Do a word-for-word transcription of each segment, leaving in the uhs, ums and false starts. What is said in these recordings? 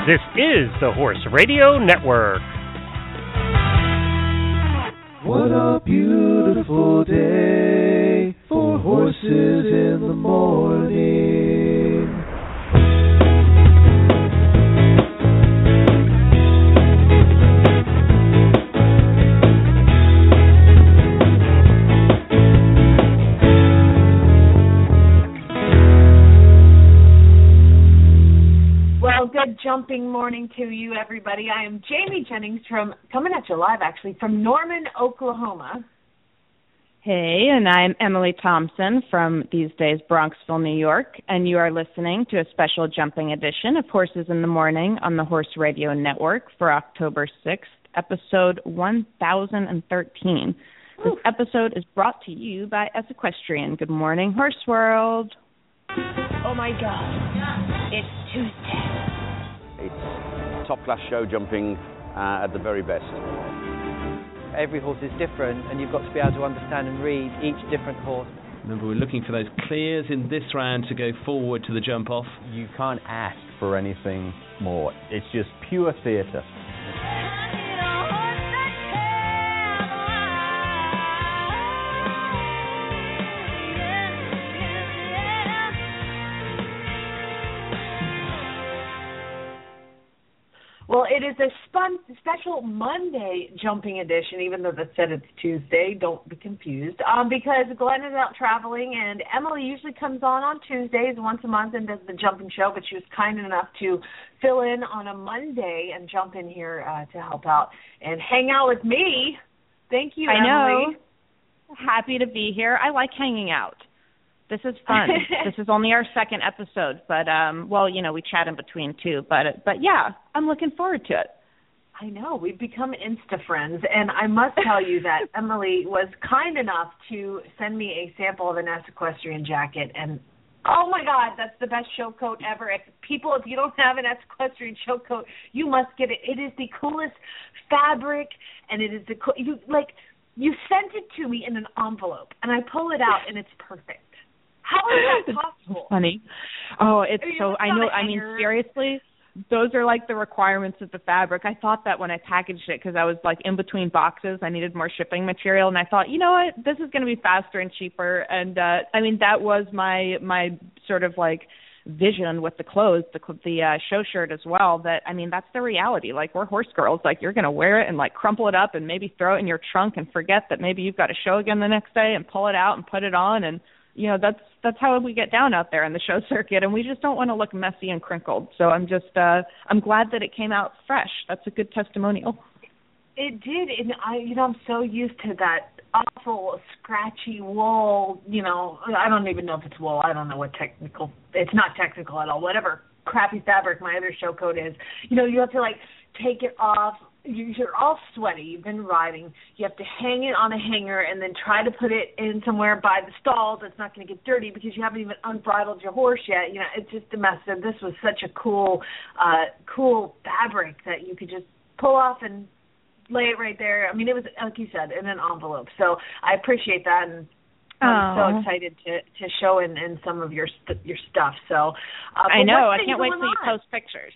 This is the Horse Radio Network. What a beautiful day for horses in the morning. Good jumping morning to you, everybody. I am Jamie Jennings from, coming at you live, actually, from Norman, Oklahoma. Hey, and I'm Emily Thompson from these days Bronxville, New York, and you are listening to a special jumping edition of Horses in the Morning on the Horse Radio Network for October sixth, episode one thousand thirteen. This episode is brought to you by Equestrian. Good morning, Horse World. Oh, my God. It's Tuesday. It's top-class show jumping uh, at the very best. Every horse is different, and you've got to be able to understand and read each different horse. Remember, we're looking for those clears in this round to go forward to the jump-off. You can't ask for anything more. It's just pure theatre. Well, it is a spun, special Monday jumping edition, even though that said it's Tuesday. Don't be confused. Um, because Glenn is out traveling, and Emily usually comes on on Tuesdays once a month and does the jumping show, but she was kind enough to fill in on a Monday and jump in here uh, to help out and hang out with me. Thank you, I Emily. know. Happy to be here. I like hanging out. This is fun. This is only our second episode, but, um, well, you know, we chat in between, too. But, but yeah, I'm looking forward to it. I know. We've become Insta friends, and I must tell you that Emily was kind enough to send me a sample of an Equestrian jacket, and, oh, my God, that's the best show coat ever. If people, if you don't have an Equestrian show coat, you must get it. It is the coolest fabric, and it is the cool, you, like, you sent it to me in an envelope, and I pull it out, and it's perfect. How is that possible? Funny. Oh, it's I mean, so, it's I know, I mean, seriously, those are like the requirements of the fabric. I thought that when I packaged it because I was like in between boxes, I needed more shipping material, and I thought, you know what, this is going to be faster and cheaper. And, uh, I mean, that was my, my sort of like vision with the clothes, the, the uh, show shirt as well, that, I mean, that's the reality. Like, we're horse girls. Like, you're going to wear it and like crumple it up and maybe throw it in your trunk and forget that maybe you've got a show again the next day and pull it out and put it on, and you know, that's that's how we get down out there in the show circuit, and we just don't want to look messy and crinkled. So I'm just, uh, I'm glad that it came out fresh. That's a good testimonial. It did, and I, you know, I'm so used to that awful, scratchy wool, you know, I don't even know if it's wool. I don't know what technical, it's not technical at all, whatever crappy fabric my other show coat is. You know, you have to, like, take it off. You're all sweaty. You've been riding. You have to hang it on a hanger and then try to put it in somewhere by the stalls that's not going to get dirty because you haven't even unbridled your horse yet. You know, it's just a mess. And this was such a cool, uh, cool fabric that you could just pull off and lay it right there. I mean, it was, like you said, in an envelope. So I appreciate that, and I'm oh. so excited to, to show in, in some of your st- your stuff. So uh, I know. I can't wait till you post pictures.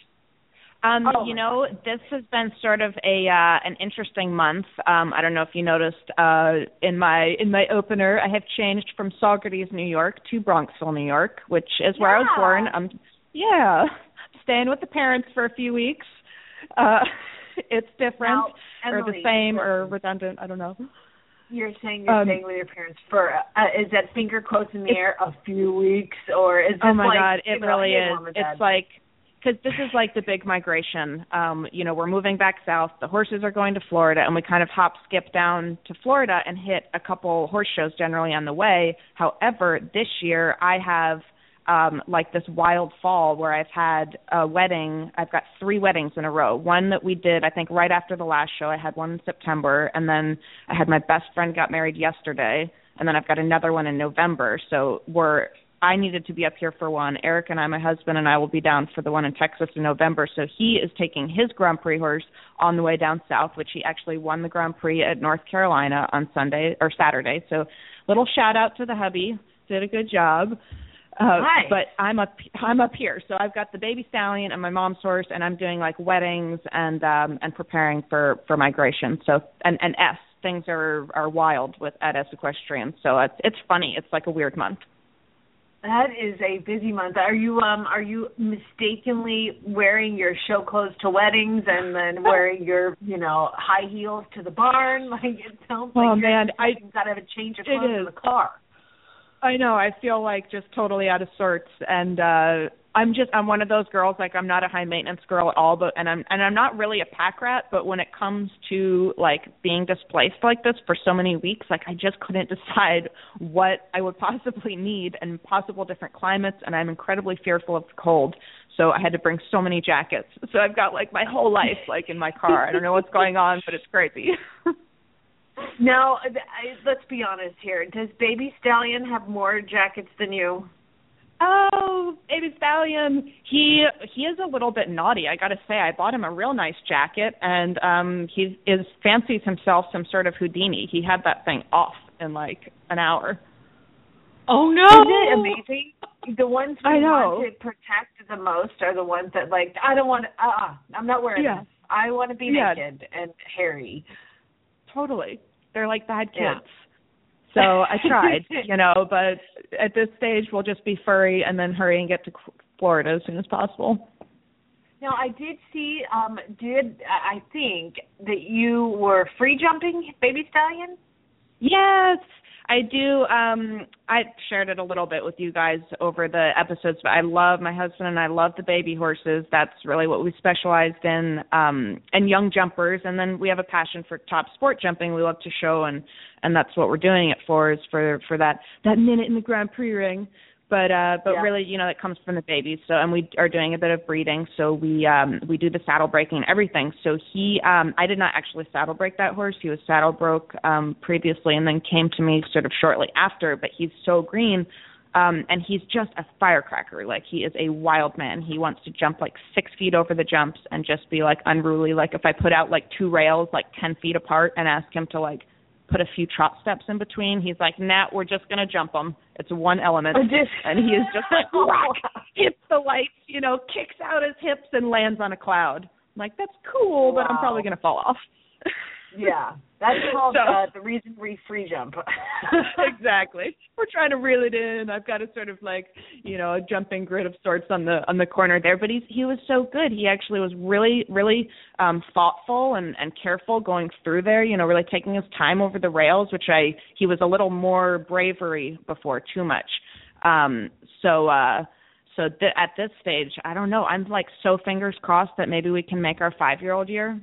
Um, oh, you know, this has been sort of a uh, an interesting month. Um, I don't know if you noticed uh, in my in my opener, I have changed from Saugerties, New York, to Bronxville, New York, which is where yeah. I was born. Um, yeah, staying with the parents for a few weeks. Uh, it's different, now, or Emily, the same, or redundant. I don't know. You're saying you're um, staying with your parents for, uh, is that finger quotes in the air, a few weeks, or is this oh my like, God, it know, really hey, is. Mom and Dad. It's like, because this is like the big migration. Um, you know, we're moving back south. The horses are going to Florida, and we kind of hop, skip down to Florida and hit a couple horse shows generally on the way. However, this year I have um, like this wild fall where I've had a wedding. I've got three weddings in a row. One that we did, I think, right after the last show. I had one in September, and then I had my best friend got married yesterday, and then I've got another one in November. So we're I needed to be up here for one. Eric and I, my husband, and I will be down for the one in Texas in November. So he is taking his Grand Prix horse on the way down south, which he actually won the Grand Prix at North Carolina on Sunday or Saturday. So little shout out to the hubby. Did a good job. Uh, nice. But I'm up I'm up here, so I've got the baby stallion and my mom's horse, and I'm doing like weddings and um, and preparing for, for migration. So and and S things are, are wild with at S Equestrian. So it's it's funny. It's like a weird month. That is a busy month. Are you um are you mistakenly wearing your show clothes to weddings and then wearing your, you know, high heels to the barn? Like it sounds like oh, you're man, I got to have a change of clothes in the car. I know. I feel like just totally out of sorts, and uh I'm just I'm one of those girls, like I'm not a high maintenance girl at all, but and I'm and I'm not really a pack rat, but when it comes to like being displaced like this for so many weeks, like I just couldn't decide what I would possibly need in possible different climates, and I'm incredibly fearful of the cold. So I had to bring so many jackets. So I've got like my whole life like in my car. I don't know what's going on, but it's crazy. Now, I, let's be honest here. Does Baby Stallion have more jackets than you? Oh, Baby Stallion. He he is a little bit naughty, I got to say. I bought him a real nice jacket, and um, he is fancies himself some sort of Houdini. He had that thing off in like an hour. Oh, no. Isn't it amazing? The ones we I know. want to protect the most are the ones that, like, I don't want to, uh-uh, I'm not wearing yeah. this. I want to be yeah. naked and hairy. Totally. They're like bad kids. Yeah. So I tried, you know, but at this stage we'll just be furry and then hurry and get to Florida as soon as possible. Now, I did see, um, did I think that you were free jumping Baby Stallion? Yes, I do. Um, I shared it a little bit with you guys over the episodes, but I love my husband and I love the baby horses. That's really what we specialized in, um, and young jumpers. And then we have a passion for top sport jumping. We love to show, and, and that's what we're doing it for, is for, for that, that minute in the Grand Prix ring. But uh, but yeah. really, you know, it comes from the babies. So, and we are doing a bit of breeding. So we um, we do the saddle breaking and everything. So he, um, I did not actually saddle break that horse. He was saddle broke um, previously, and then came to me sort of shortly after. But he's so green, um, and he's just a firecracker. Like, he is a wild man. He wants to jump like six feet over the jumps and just be like unruly. Like if I put out like two rails like ten feet apart and ask him to like put a few trot steps in between, he's like, nah, we're just going to jump them. It's one element. Just, and he is just like, rock, hits the lights, you know, kicks out his hips and lands on a cloud. I'm like, that's cool, wow. but I'm probably going to fall off. Yeah, that's called so, uh, the reason we free jump. Exactly. We're trying to reel it in. I've got a sort of like, you know, a jumping grid of sorts on the on the corner there. But he's he was so good. He actually was really, really um, thoughtful and, and careful going through there, you know, really taking his time over the rails, which I, he was a little more bravery before, too much. Um, so, uh, so th- at this stage, I don't know. I'm like so fingers crossed that maybe we can make our five-year-old year.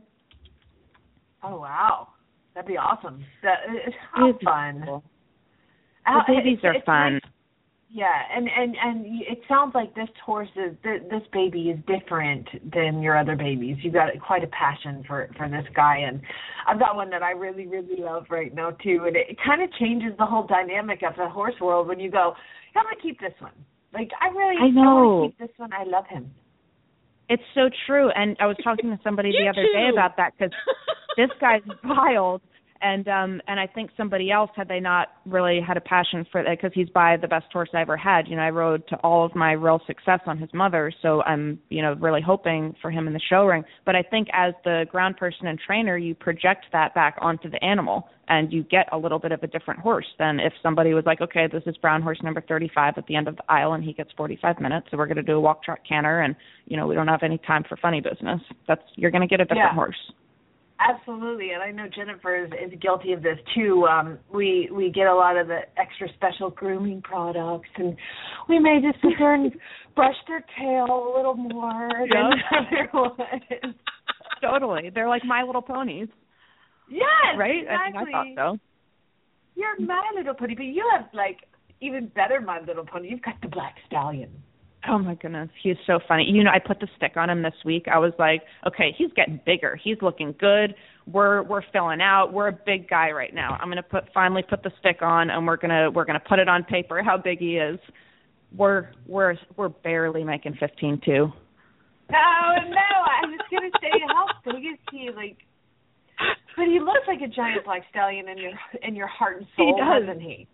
Oh, wow. That'd be awesome. That, how it's fun. Cool. How, the babies it's, are it's fun. Nice. Yeah, and, and, and it sounds like this horse is, this baby is different than your other babies. You've got quite a passion for, for this guy, and I've got one that I really, really love right now, too, and it, it kind of changes the whole dynamic of the horse world when you go, I'm going to keep this one. Like, I really I know. I want to keep this one. I love him. It's so true, and I was talking to somebody the other day about that, because this guy's wild, and um, and I think somebody else, had they not really had a passion for that, because he's by the best horse I ever had. You know, I rode to all of my real success on his mother, so I'm, you know, really hoping for him in the show ring. But I think as the ground person and trainer, you project that back onto the animal, and you get a little bit of a different horse than if somebody was like, okay, this is brown horse number thirty-five at the end of the aisle, and he gets forty-five minutes, so we're going to do a walk, trot, canter, and, you know, we don't have any time for funny business. That's, you're going to get a different yeah. horse. Absolutely, and I know Jennifer is, is guilty of this too. Um, we we get a lot of the extra special grooming products, and we may just sit there and brush their tail a little more than other ones. Totally, they're like My Little Ponies. Yes, right. Exactly. I think I thought so. You're My Little Pony, but you have like even better My Little Pony. You've got the Black Stallion. Oh, my goodness. He's so funny. You know, I put the stick on him this week. I was like, okay, he's getting bigger. He's looking good. We're we're filling out. We're a big guy right now. I'm going to put finally put the stick on, and we're going to we're going to put it on paper how big he is. We're we're we're barely making fifteen too. Oh, no. I was going to say, how big is he? Like, but he looks like a giant Black Stallion in your in your heart and soul, he does. doesn't he?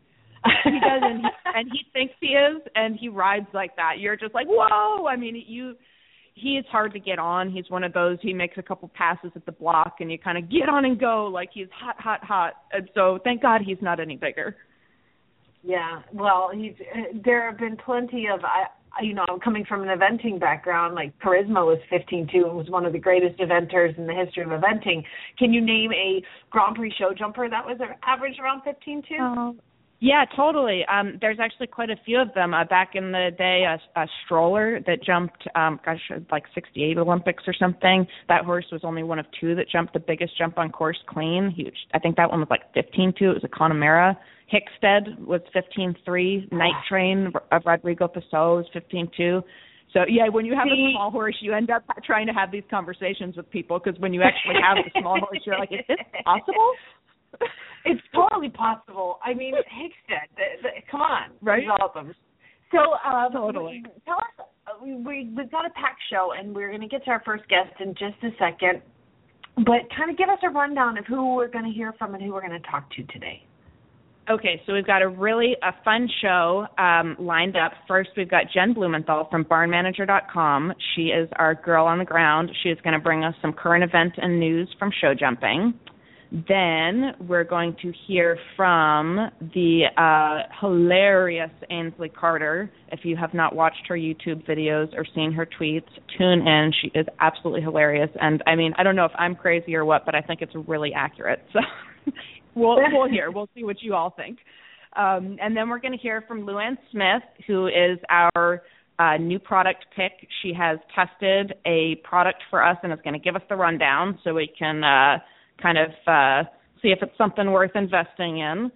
He does, and he, and he thinks he is, and he rides like that. You're just like, whoa! I mean, you. He is hard to get on. He's one of those. He makes a couple passes at the block, and you kind of get on and go like he's hot, hot, hot. And so, thank God he's not any bigger. Yeah, well, he's. There have been plenty of. I, you know, I'm coming from an eventing background. Like Charisma was fifteen two and was one of the greatest eventers in the history of eventing. Can you name a Grand Prix show jumper that was average around fifteen two? Oh. Yeah, totally. Um, there's actually quite a few of them. Uh, back in the day, a, a stroller that jumped, um, gosh, like sixty-eight Olympics or something. That horse was only one of two that jumped the biggest jump on course clean. Huge. I think that one was like fifteen two. It was a Connemara. Hickstead was fifteen three. Night Train of Rodrigo Passot was fifteen two. So, yeah, when you have a small horse, you end up trying to have these conversations with people because when you actually have a small horse, you're like, is this possible? It's totally possible. I mean, Hickstead, the, the, come on, right? Develop them. So, um, totally. Tell us, uh, we, we, we've got a packed show, and we're going to get to our first guest in just a second. But kind of give us a rundown of who we're going to hear from and who we're going to talk to today. Okay, so we've got a really a fun show um, lined up. First, we've got Jen Blumenthal from barn manager dot com. She is our girl on the ground. She is going to bring us some current event and news from show jumping. Then we're going to hear from the uh, hilarious Ainsley Carter. If you have not watched her YouTube videos or seen her tweets, tune in. She is absolutely hilarious. And, I mean, I don't know if I'm crazy or what, but I think it's really accurate. So we'll, we'll hear. We'll see what you all think. Um, and then we're going to hear from Luann Smith, who is our uh, new product pick. She has tested a product for us and is going to give us the rundown so we can uh, – kind of uh, see if it's something worth investing in.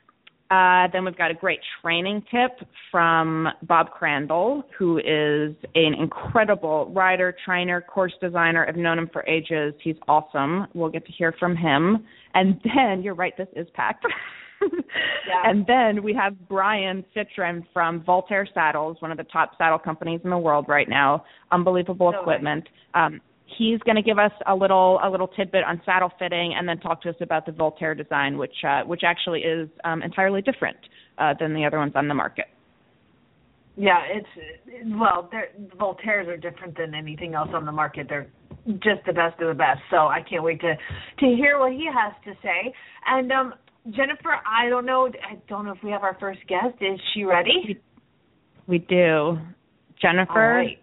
Uh, then we've got a great training tip from Bob Crandall, who is an incredible rider, trainer, course designer. I've known him for ages. He's awesome. We'll get to hear from him. And then, you're right, this is packed. Yeah. And then we have Brian Citron from Voltaire Saddles, one of the top saddle companies in the world right now. Unbelievable so equipment. Um, He's going to give us a little a little tidbit on saddle fitting, and then talk to us about the Voltaire design, which uh, which actually is um, entirely different uh, than the other ones on the market. Yeah, it's well, the Voltaires are different than anything else on the market. They're just the best of the best. So I can't wait to to hear what he has to say. And um, Jennifer, I don't know, I don't know if we have our first guest. Is she ready? We do. Jennifer. All right.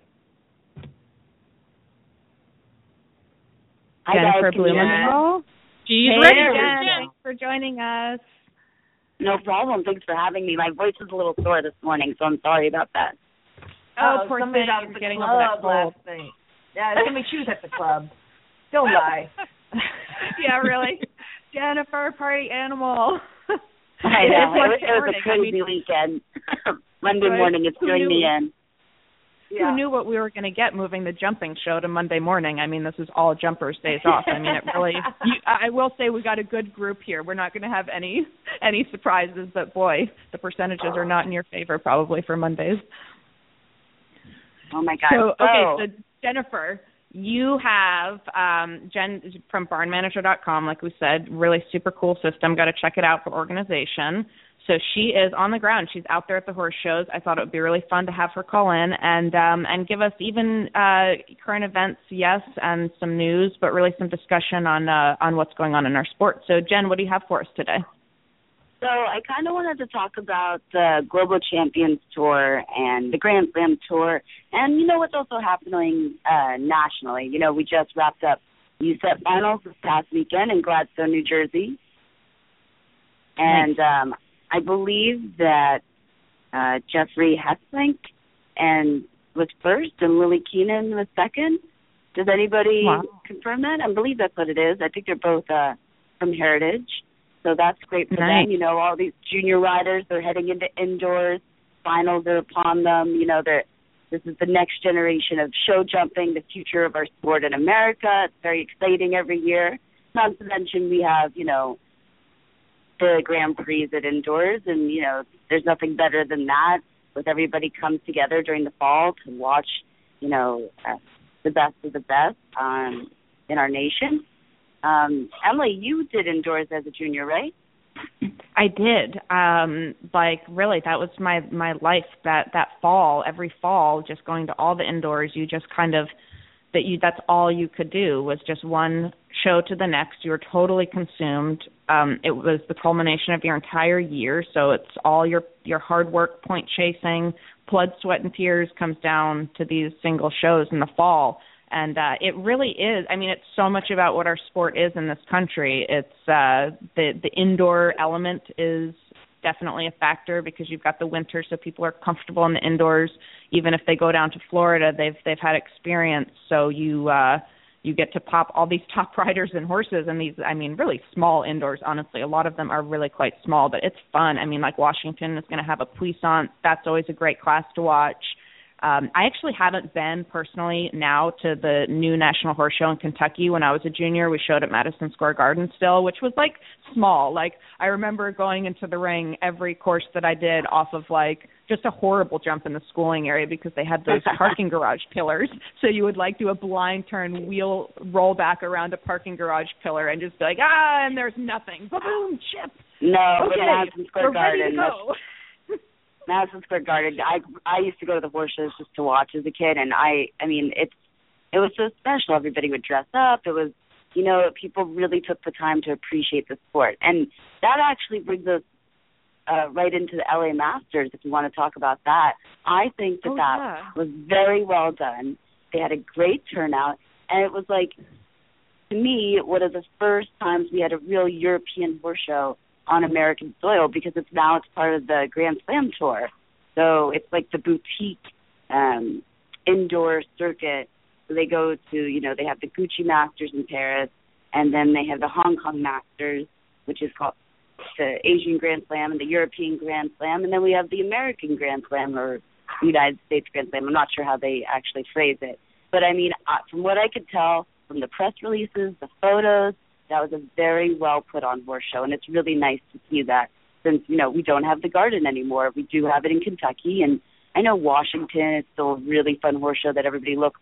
Hi Jennifer guys, Blumenthal. She's hey, ready, Jen. Thanks for joining us. No problem. Thanks for having me. My voice is a little sore this morning, so I'm sorry about that. Oh, oh poor somebody thing. out at the getting club over that cold. last night. Yeah, somebody she was at the club. Don't lie. Yeah, really. Jennifer, party animal. I know. It was, it was morning. a crazy I mean, weekend. Monday right? morning, it's doing me in. Yeah. Who knew what we were going to get moving the jumping show to Monday morning? I mean, this is all jumpers days off. I mean, it really. You, I will say we got a good group here. We're not going to have any any surprises, but boy, the percentages are not in your favor probably for Mondays. Oh my God! So okay, oh. so Jennifer, you have um, Jen from barn manager dot com, like we said, really super cool system. Got to check it out for organization. So she is on the ground. She's out there at the horse shows. I thought it would be really fun to have her call in and um, and give us even uh, current events, yes, and some news, but really some discussion on uh, on what's going on in our sport. So, Jen, what do you have for us today? So I kind of wanted to talk about the Global Champions Tour and the Grand Slam Tour, and you know what's also happening uh, nationally. You know, we just wrapped up U S E P finals this past weekend in Gladstone, New Jersey, and nice. um, I believe that uh, Jeffrey Hesslink and was first and Lily Keenan was second. Does anybody wow. confirm that? I believe that's what it is. I think they're both uh, from Heritage, so that's great for nice. them. You know, all these junior riders, they're heading into indoors. Finals are upon them. You know, they're, this is the next generation of show jumping, the future of our sport in America. It's very exciting every year. Not to mention we have, you know, the Grand Prix at indoors, and you know there's nothing better than that. With everybody comes together during the fall to watch, you know, uh, the best of the best um, in our nation. Um, Emily, you did indoors as a junior, right? I did. Um, like really, that was my my life. That that fall, every fall, just going to all the indoors. You just kind of that you. That's all you could do was just one show to the next. You were totally consumed. Um, it was the culmination of your entire year. So it's all your your hard work, point chasing, blood, sweat, and tears comes down to these single shows in the fall. And uh, it really is. I mean, it's so much about what our sport is in this country. It's uh, the the indoor element is definitely a factor because you've got the winter, so people are comfortable in the indoors. Even if they go down to Florida, they've they've had experience. So you uh, you get to pop all these top riders and horses and these. I mean, really small indoors. Honestly, a lot of them are really quite small, but it's fun. I mean, like Washington is going to have a Puissant. That's always a great class to watch. Um, I actually haven't been personally now to the new National Horse Show in Kentucky. When I was a junior, we showed at Madison Square Garden still, which was like small. Like I remember going into the ring every course that I did off of like just a horrible jump in the schooling area because they had those parking garage pillars. So you would like do a blind turn, wheel roll back around a parking garage pillar and just be like, ah, and there's nothing. Boom, chip. No, okay, but Madison Square we're Garden. ready to go. Madison Square Garden. I I used to go to the horse shows just to watch as a kid, and I I mean it's it was so special. Everybody would dress up. It was, you know, people really took the time to appreciate the sport, and that actually brings us uh, right into the L A Masters. If you want to talk about that, I think that oh, that yeah. was very well done. They had a great turnout, and it was like, to me, one of the first times we had a real European horse show on American soil because it's now it's part of the Grand Slam Tour. So it's like the boutique um, indoor circuit. So they go to, you know, they have the Gucci Masters in Paris, and then they have the Hong Kong Masters, which is called the Asian Grand Slam and the European Grand Slam, and then we have the American Grand Slam or United States Grand Slam. I'm not sure how they actually phrase it. But, I mean, uh, from what I could tell from the press releases, the photos, that was a very well put on horse show, and it's really nice to see that since, you know, we don't have the Garden anymore. We do have it in Kentucky, and I know Washington is still a really fun horse show that everybody looks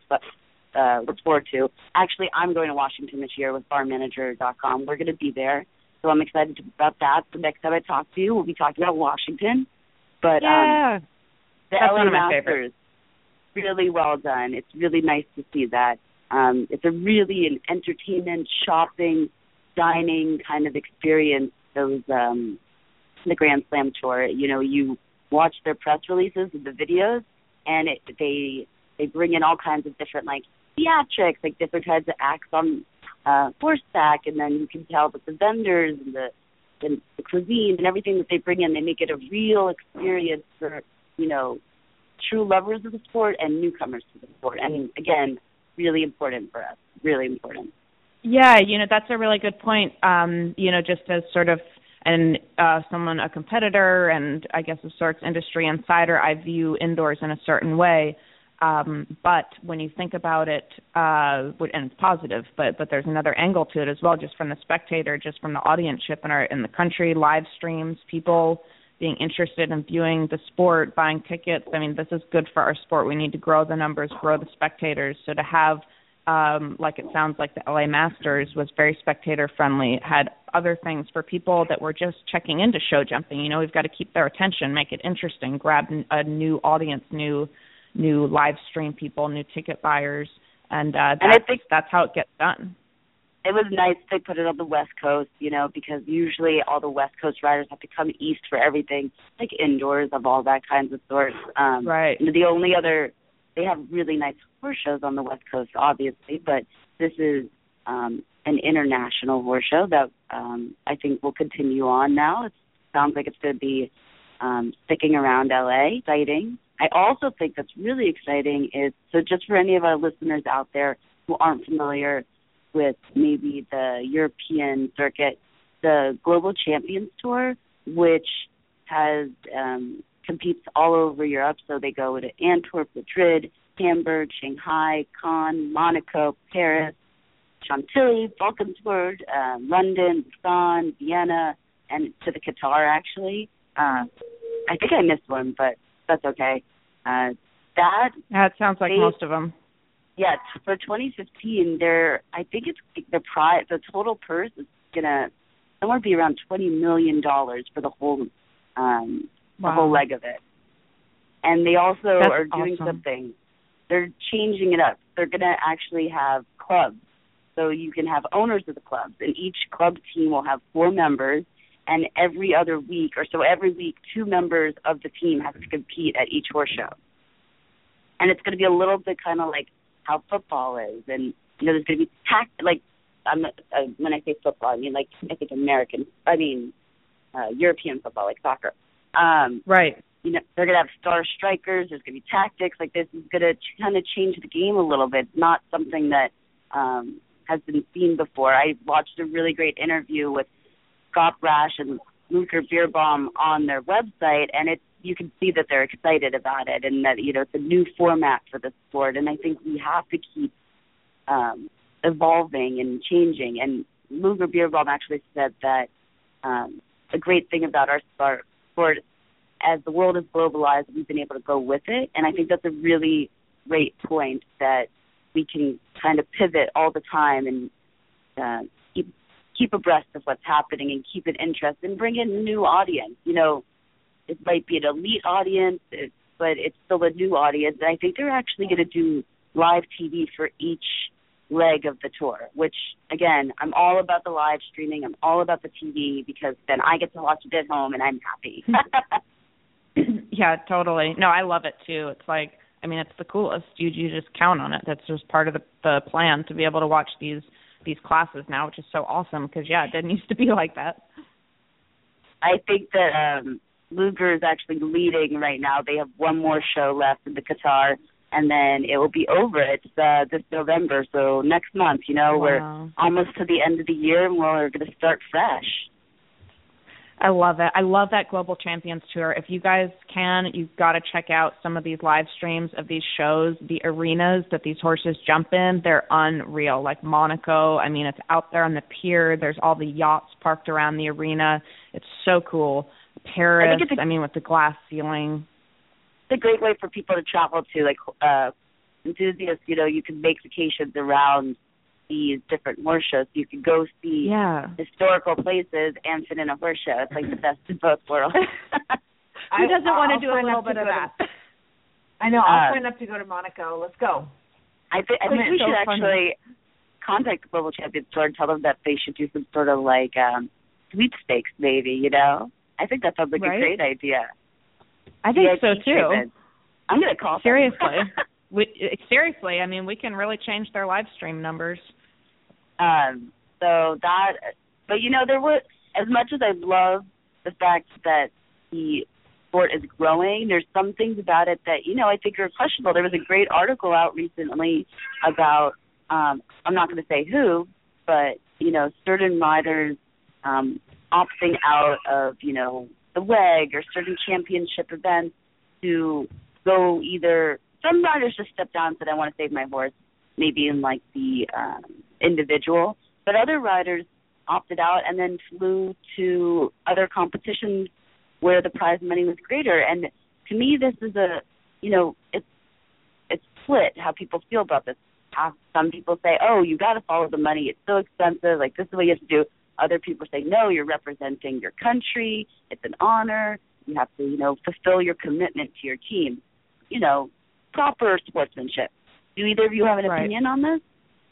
uh, looks forward to. Actually, I'm going to Washington this year with barn manager dot com. We're going to be there, so I'm excited about that. The next time I talk to you, we'll be talking about Washington. But yeah, um, the that's L A one of my Masters, favorites. really well done. It's really nice to see that. Um, it's a really an entertainment, shopping, dining kind of experience. Those um, the Grand Slam Tour. You know, you watch their press releases and the videos, and it, they they bring in all kinds of different like theatrics, like different kinds of acts on uh, horseback, and then you can tell that the vendors and the and the cuisine and everything that they bring in, they make it a real experience for, you know, true lovers of the sport and newcomers to the sport. I mean, again, really important for us. Really important. Yeah, you know, that's a really good point. Um, you know, just as sort of an uh, someone, a competitor, and I guess of sorts industry insider, I view indoors in a certain way. Um, but when you think about it, uh, and it's positive, but but there's another angle to it as well, just from the spectator, just from the audienceship in our in the country, live streams, people being interested in viewing the sport, buying tickets. I mean, this is good for our sport. We need to grow the numbers, grow the spectators. So to have, um, like it sounds like the L A Masters was very spectator friendly, had other things for people that were just checking into show jumping. You know, we've got to keep their attention, make it interesting, grab a new audience, new new live stream people, new ticket buyers, and uh, that's, and I think that's how it gets done. It was nice they put it on the West Coast, you know, because usually all the West Coast riders have to come east for everything, like indoors of all that kinds of sorts. Um, right. The only other, they have really nice horse shows on the West Coast, obviously, but this is um, an international horse show that um, I think will continue on now. It sounds like it's going to be um, sticking around L A. Exciting. I also think that's really exciting is, so just for any of our listeners out there who aren't familiar with maybe the European circuit, the Global Champions Tour, which has um, competes all over Europe. So they go to Antwerp, Madrid, Hamburg, Shanghai, Cannes, Monaco, Paris, Chantilly, Valkenswaard, uh, London, Lausanne, Vienna, and to the Qatar, actually. Uh, I think I missed one, but that's okay. Uh, that that sounds like they, most of them. Yeah, for twenty fifteen, they're I think it's the prize, the total purse is gonna somewhere be around twenty million dollars for the whole um, wow. the whole leg of it. And they also That's are doing awesome. something. They're changing it up. They're going to actually have clubs. So you can have owners of the clubs, and each club team will have four members, and every other week, or so every week, two members of the team have to compete at each horse show. And it's going to be a little bit kind of like how football is, and you know, there's going to be tact like I'm uh, when I say football, I mean like I think American, I mean uh, European football, like soccer. Um, right. You know, they're going to have star strikers. There's going to be tactics. Like this is going to kind of change the game a little bit. It's not something that um, has been seen before. I watched a really great interview with Scott Brash and Luker Beerbaum on their website, and it's you can see that they're excited about it, and that you know it's a new format for the sport. And I think we have to keep um, evolving and changing. And Luker Beerbaum actually said that um, the great thing about our sport, sport, as the world is globalized, we've been able to go with it. And I think that's a really great point, that we can kind of pivot all the time and uh, keep keep abreast of what's happening and keep it interesting and bring in a new audience. You know, it might be an elite audience, but it's still a new audience. And I think they're actually going to do live T V for each leg of the tour, which, again, I'm all about the live streaming. I'm all about the T V, because then I get to watch it at home and I'm happy. Yeah, totally. No, I love it too. It's like, I mean, it's the coolest. You you just count on it. That's just part of the, the plan, to be able to watch these these classes now, which is so awesome, because, yeah, it didn't used to be like that. I think that um, Luger is actually leading right now. They have one more show left in the Qatar, and then it will be over. It's uh, this November, so next month, you know, Wow. we're almost to the end of the year, and we're going to start fresh. I love it. I love that Global Champions Tour. If you guys can, you've got to check out some of these live streams of these shows. The arenas that these horses jump in, they're unreal. Like Monaco, I mean, it's out there on the pier. There's all the yachts parked around the arena. It's so cool. Paris, I, a, I mean, with the glass ceiling. It's a great way for people to travel to, like, uh, enthusiasts. You know, you can make vacations around these different horse shows. You can go see yeah. historical places and sit in a horse show. It's like the best of both worlds. Who doesn't I, want I'll to do a little bit of that? To, I know. I'll uh, sign up to go to Monaco. Let's go. I, th- I think we so should funny. actually contact the Global Champions Tour and tell them that they should do some sort of like um, sweepstakes, maybe. You know, I think that sounds like right? a great idea. I think so too. Treatment. I'm gonna call them. Seriously. we, seriously, I mean, we can really change their live stream numbers. Um, so that, but you know, there was, as much as I love the fact that the sport is growing, there's some things about it that, you know, I think are questionable. There was a great article out recently about, um, I'm not going to say who, but, you know, certain riders um, opting out of, you know, the W E G or certain championship events to go either, some riders just stepped down and said, I want to save my horse, maybe in like the um, individual, but other riders opted out and then flew to other competitions where the prize money was greater. And to me, this is a, you know, it's it's split how people feel about this. Some people say, oh, you got to follow the money. It's so expensive. Like, this is what you have to do. Other people say, no, you're representing your country. It's an honor. You have to, you know, fulfill your commitment to your team. You know, proper sportsmanship. Do either of you have an right. opinion on this?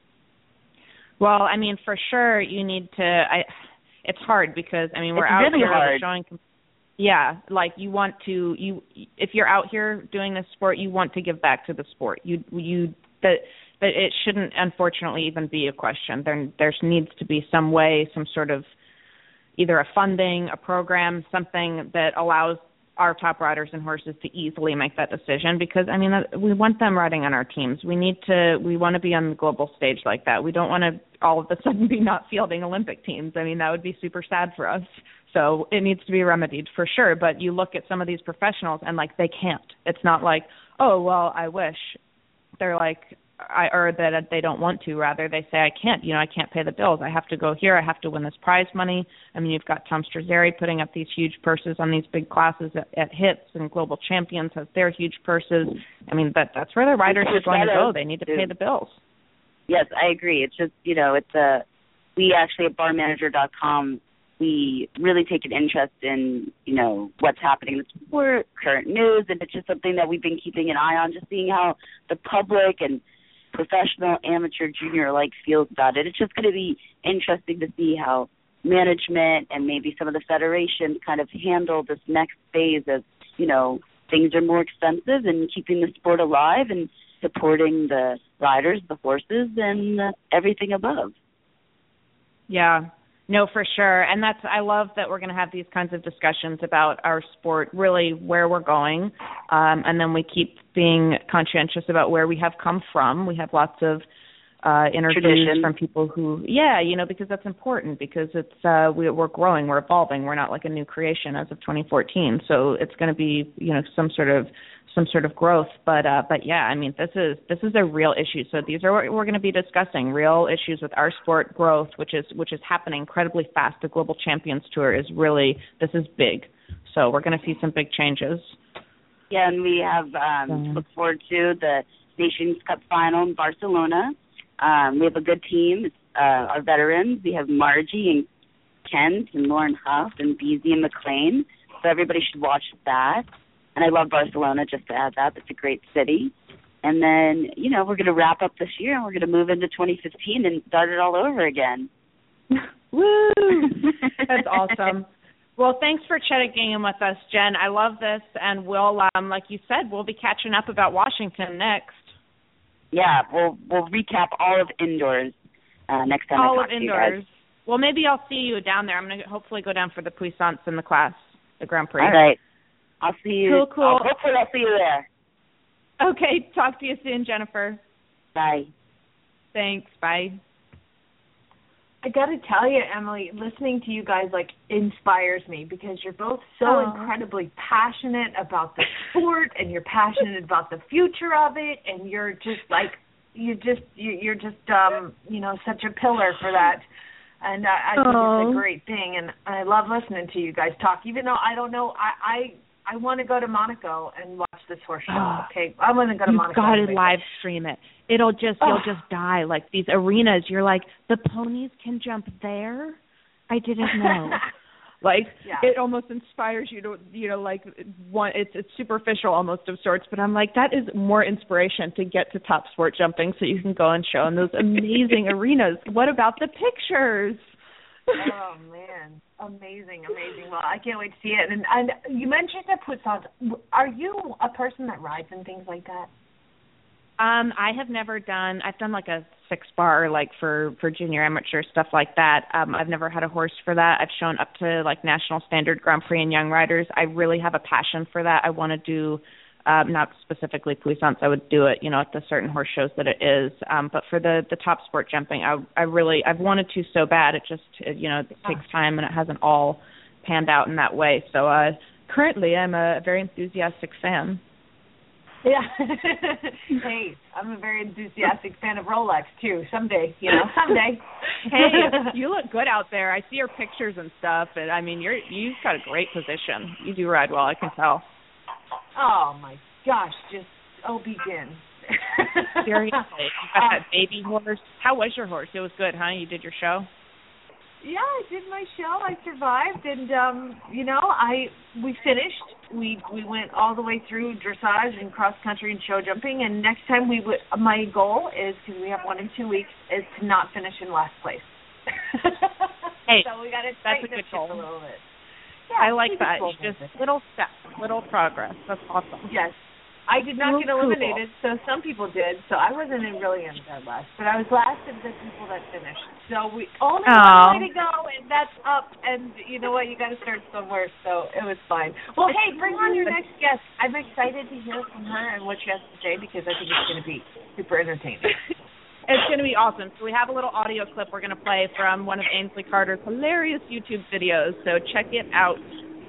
Well, I mean, for sure, you need to. I. It's hard because I mean we're it's out really here hard. showing. Yeah, like you want to. You if you're out here doing this sport, you want to give back to the sport. You you that that it shouldn't unfortunately even be a question. There there needs to be some way, some sort of either a funding, a program, something that allows our top riders and horses to easily make that decision, because I mean we want them riding on our teams. We need to we want to be on the global stage like that. We don't want to all of a sudden be not fielding Olympic teams. I mean that would be super sad for us. So it needs to be remedied for sure. But you look at some of these professionals and like they can't. It's not like, oh well, I wish. They're like I or that they don't want to. Rather, they say I can't. You know, I can't pay the bills. I have to go here. I have to win this prize money. I mean, you've got Tom Strazzeri putting up these huge purses on these big classes at, at Hits, and Global Champions has their huge purses. I mean, that that's where the riders are going to go. They need to pay the bills. Yes, I agree. It's just, you know, it's a we actually at bar manager dot com we really take an interest in, you know, what's happening in the sport, current news, and it's just something that we've been keeping an eye on, just seeing how the public and professional, amateur, junior alike feels about it. It's just going to be interesting to see how management and maybe some of the federations kind of handle this next phase of, you know, things are more expensive and keeping the sport alive and supporting the riders, the horses, and uh, everything above. Yeah. No, for sure. And that's, I love that we're going to have these kinds of discussions about our sport, really where we're going. Um, and then we keep being conscientious about where we have come from. We have lots of uh, interviews Tradition. from people who, yeah, you know, because that's important because it's, uh, we, we're growing, we're evolving. We're not like a new creation as of twenty fourteen. So it's going to be, you know, some sort of, some sort of growth. But, uh, but yeah, I mean, this is, this is a real issue. So these are what we're going to be discussing, real issues with our sport growth, which is, which is happening incredibly fast. The Global Champions Tour is really, this is big. So we're going to see some big changes. Yeah, and we have um, to look forward to the Nations Cup final in Barcelona. Um, we have a good team. It's, uh, our veterans. We have Margie and Kent and Lauren Huff and Beezy and McLean. So everybody should watch that. And I love Barcelona, just to add that. It's a great city. And then, you know, we're going to wrap up this year and we're going to move into twenty fifteen and start it all over again. Woo! That's awesome. Well, thanks for checking in with us, Jen. I love this. And we'll, um, like you said, we'll be catching up about Washington next. Yeah, we'll we'll recap all of indoors uh, next time all I talk of to you indoors. guys. Well, maybe I'll see you down there. I'm going to hopefully go down for the Puissance in the class, the Grand Prix. All right. I'll see you. Cool, cool. I'll, hopefully I'll see you there. Okay. Talk to you soon, Jennifer. Bye. Thanks. Bye. I got to tell you, Emily, listening to you guys, like, inspires me because you're both so Aww. incredibly passionate about the sport and you're passionate about the future of it and you're just, like, you just, you're just, um, you know, such a pillar for that. And I, I think Aww. it's a great thing, and I love listening to you guys talk. Even though I don't know, I I, I want to go to Monaco and watch this horse show. Oh. Okay, I want to go to You've Monaco. got to and live stream it. It'll just, oh. you'll just die. Like these arenas, you're like, the ponies can jump there? I didn't know. Like yeah. it almost inspires you to, you know, like one. It's it's superficial almost of sorts, but I'm like that is more inspiration to get to top sport jumping, so you can go and show in those amazing arenas. What about the pictures? Oh man, amazing, amazing. Well, I can't wait to see it. And, and you mentioned the Puissance. Are you a person that rides and things like that? Um, I have never done. I've done like a six bar, like for, for junior amateur stuff like that. Um, I've never had a horse for that. I've shown up to like national standard Grand Prix and young riders. I really have a passion for that. I want to do, um, not specifically Puissance. I would do it, you know, at the certain horse shows that it is. Um, but for the, the top sport jumping, I, I really, I've wanted to so bad. It just, it, you know, it takes time and it hasn't all panned out in that way. So uh, currently, I'm a very enthusiastic fan. Yeah. Hey, I'm a very enthusiastic fan of Rolex, too. Someday, you know, someday. Hey, you look good out there. I see your pictures and stuff, and I mean, you're, you've got a great position. You do ride well, I can tell. Oh, my gosh, just, oh, begin. Seriously. You got that baby horse. How was your horse? It was good, huh? You did your show? Yeah, I did my show. I survived, and, um, you know, I we finished. We we went all the way through dressage and cross country and show jumping. And next time we would, my goal is, because we have one in two weeks, is to not finish in last place. Hey, so we got to that's tighten a good the goal. ship a little bit. Yeah, I like that. Just little steps, little progress. That's awesome. Yes. I did not Real get eliminated, cool. So some people did. So I wasn't in really in dead last, but I was last of the people that finished. So we only Aww. one way to go, and that's up. And you know what? You got to start somewhere. So it was fine. Well, hey, bring on your next guest. I'm excited to hear from her and what she has to say because I think it's going to be super entertaining. It's going to be awesome. So we have a little audio clip we're going to play from one of Ainsley Carter's hilarious YouTube videos. So check it out.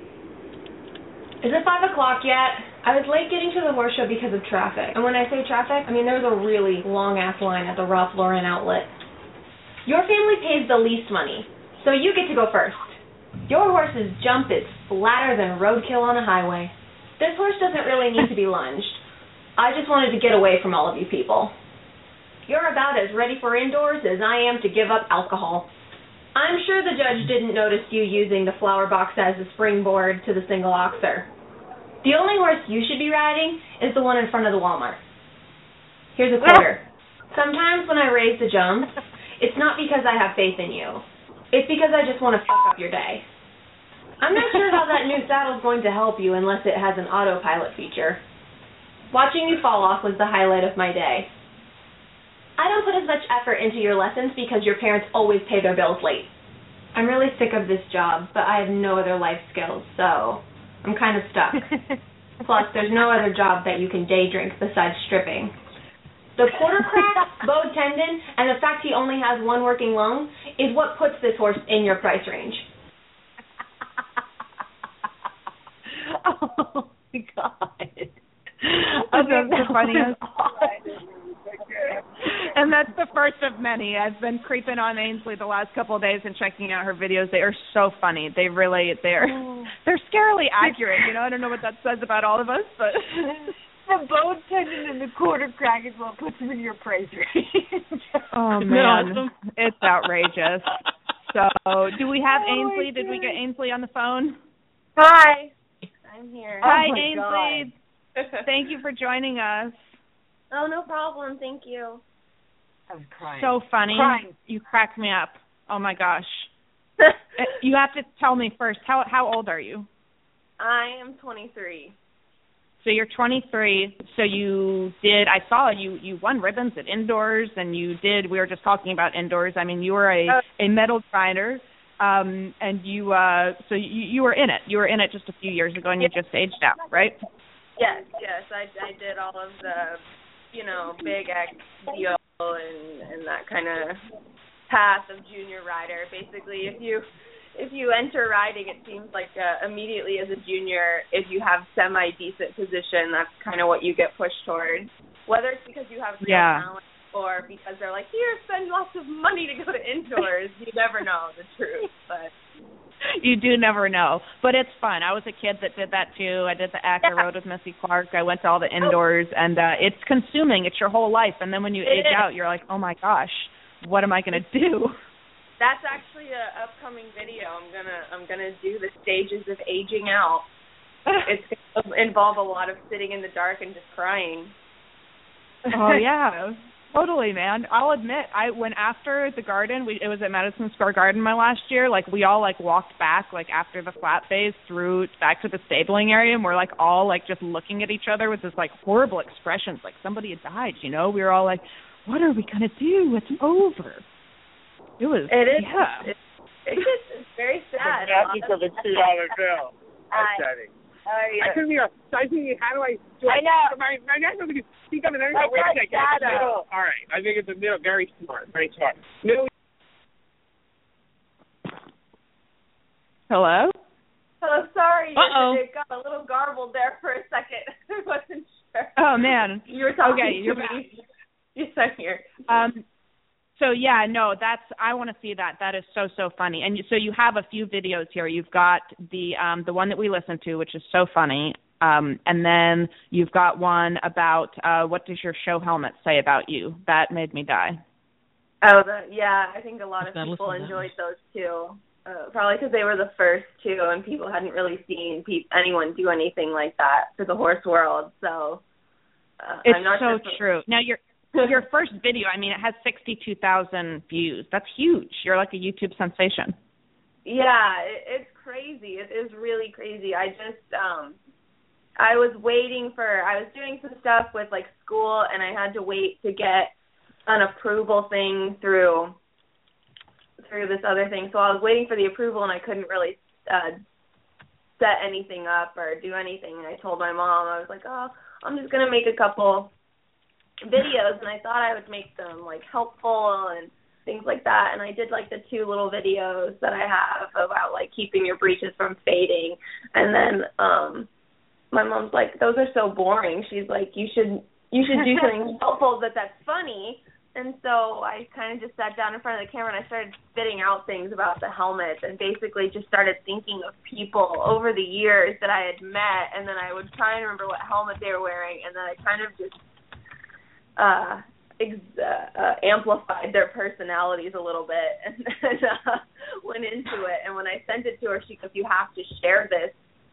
Is it five o'clock yet? I was late getting to the horse show because of traffic. And when I say traffic, I mean there was a really long-ass line at the Ralph Lauren outlet. Your family pays the least money, so you get to go first. Your horse's jump is flatter than roadkill on a highway. This horse doesn't really need to be lunged. I just wanted to get away from all of you people. You're about as ready for indoors as I am to give up alcohol. I'm sure the judge didn't notice you using the flower box as a springboard to the single oxer. The only horse you should be riding is the one in front of the Walmart. Here's a quarter. Sometimes when I raise the jumps, it's not because I have faith in you. It's because I just want to fuck up your day. I'm not sure how that new saddle's going to help you unless it has an autopilot feature. Watching you fall off was the highlight of my day. I don't put as much effort into your lessons because your parents always pay their bills late. I'm really sick of this job, but I have no other life skills, so I'm kind of stuck. Plus, there's no other job that you can day drink besides stripping. The quarter crack, bowed tendon, and the fact he only has one working lung is what puts this horse in your price range. Oh, my God. Oh, that's the funniest. And that's the first of many. I've been creeping on Ainsley the last couple of days and checking out her videos. They are so funny. They really, they're, they're scarily accurate. You know, I don't know what that says about all of us, but the bone tendon and the quarter crack is what puts them in your price range. Oh man, it's outrageous. So, do we have oh Ainsley? Did we get Ainsley on the phone? Hi, I'm here. Hi, oh Ainsley. Thank you for joining us. Oh, no problem. Thank you. I was crying. So funny. Crying. You crack me up. Oh my gosh. You have to tell me first. How how old are you? I am twenty-three. So you're twenty-three. So you did. I saw you. You won ribbons at indoors, and you did. We were just talking about indoors. I mean, you were a oh. a medal rider, um, and you. Uh, so you you were in it. You were in it just a few years ago, and you just aged out, right? Yes, yes. I I did all of the, you know, big X deal and and that kind of path of junior rider. Basically, if you if you enter riding, it seems like uh, immediately as a junior, if you have semi decent position, that's kind of what you get pushed towards. Whether it's because you have real yeah. talent or because they're like, here, spend lots of money to go to indoors. You never know the truth, but. You do never know, but it's fun. I was a kid that did that too. I did the A C A yeah. Road with Missy Clark. I went to all the indoors, and uh, it's consuming. It's your whole life, and then when you it age is. out, you're like, oh my gosh, what am I gonna do? That's actually a upcoming video. I'm gonna I'm gonna do the stages of aging out. It's gonna involve a lot of sitting in the dark and just crying. Oh yeah. Totally, man. I'll admit, I when after the Garden, we it was at Madison Square Garden my last year. Like we all like walked back like after the flat phase through back to the stabling area, and we're like all like just looking at each other with this like horrible expressions, like somebody had died. You know, we were all like, "What are we gonna do? It's over." It was. It is. Yeah. It's, it's, it's very sad. Happy for the two dollar bill. That's setting. Oh, yeah. I couldn't hear. I was thinking, how do I do I it? know. My my neck doesn't speak up and then My wait a second. shadow. Middle. All right. I think it's a middle. Very smart. Very smart. Middle. Hello. Oh, sorry. Uh-oh. It got a little garbled there for a second. I wasn't sure. Oh man. You were talking okay, to you're me. back. Yes, I'm here. Um. So yeah, no, that's I want to see that. That is so so funny. And you, so you have a few videos here. You've got the um the one that we listened to, which is so funny. Um, and then you've got one about uh, what does your show helmet say about you? That made me die. Oh, the, yeah. I think a lot of I've people listened to enjoyed those too. Uh, probably because they were the first two, and people hadn't really seen pe- anyone do anything like that for the horse world. So uh, it's I'm not so sure true. Now your your first video, I mean, it has sixty-two thousand views. That's huge. You're like a YouTube sensation. Yeah, it, it's crazy. It is really crazy. I just um, I was waiting for. I was doing some stuff with like school, and I had to wait to get an approval thing through through this other thing. So I was waiting for the approval, and I couldn't really uh, set anything up or do anything. And I told my mom, I was like, oh, I'm just gonna make a couple videos, and I thought I would make them like helpful and things like that. And I did like the two little videos that I have about like keeping your breeches from fading. And then um my mom's like, those are so boring. She's like, you should you should do something helpful that that's funny. And so I kind of just sat down in front of the camera and I started spitting out things about the helmet and basically just started thinking of people over the years that I had met, and then I would try and remember what helmet they were wearing, and then I kind of just Uh, ex- uh, uh, amplified their personalities a little bit and, and uh, went into it. And when I sent it to her, she goes, "You have to share this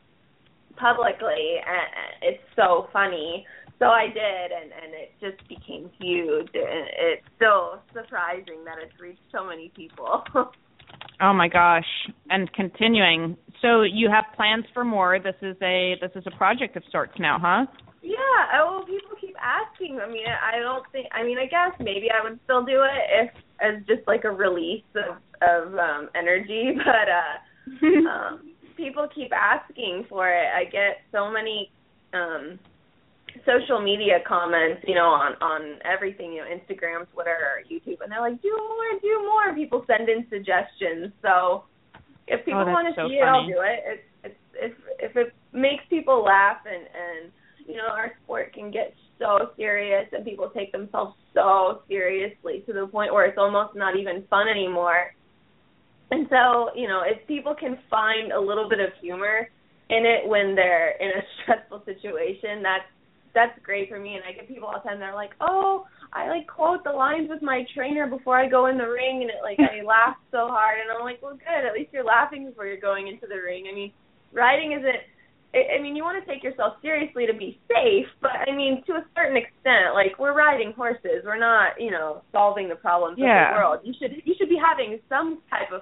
publicly, and it's so funny." So I did, and, and it just became huge. And it's still surprising that it's reached so many people. Oh my gosh! And continuing. So you have plans for more. This is a this is a project of sorts now, huh? Yeah. Well, people keep asking. I mean, I don't think. I mean, I guess maybe I would still do it if as just like a release of of um, energy, but uh, um, people keep asking for it. I get so many. Um, social media comments, you know, on, on everything, you know, Instagram, Twitter, YouTube, and they're like, do more, do more. People send in suggestions. So if people oh, want to so see funny. it, I'll do it. It's, it's, if if it makes people laugh and, and, you know, our sport can get so serious and people take themselves so seriously to the point where it's almost not even fun anymore. And so, you know, if people can find a little bit of humor in it when they're in a stressful situation, that's that's great for me. And I get people all the time, they're like, oh, I like quote the lines with my trainer before I go in the ring, and it like I laugh so hard. And I'm like, well, good, at least you're laughing before you're going into the ring. I mean, riding isn't, I mean, you want to take yourself seriously to be safe, but I mean, to a certain extent, like we're riding horses. We're not, you know, solving the problems yeah. of the world. You should you should be having some type of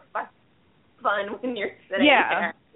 fun when you're sitting yeah. there.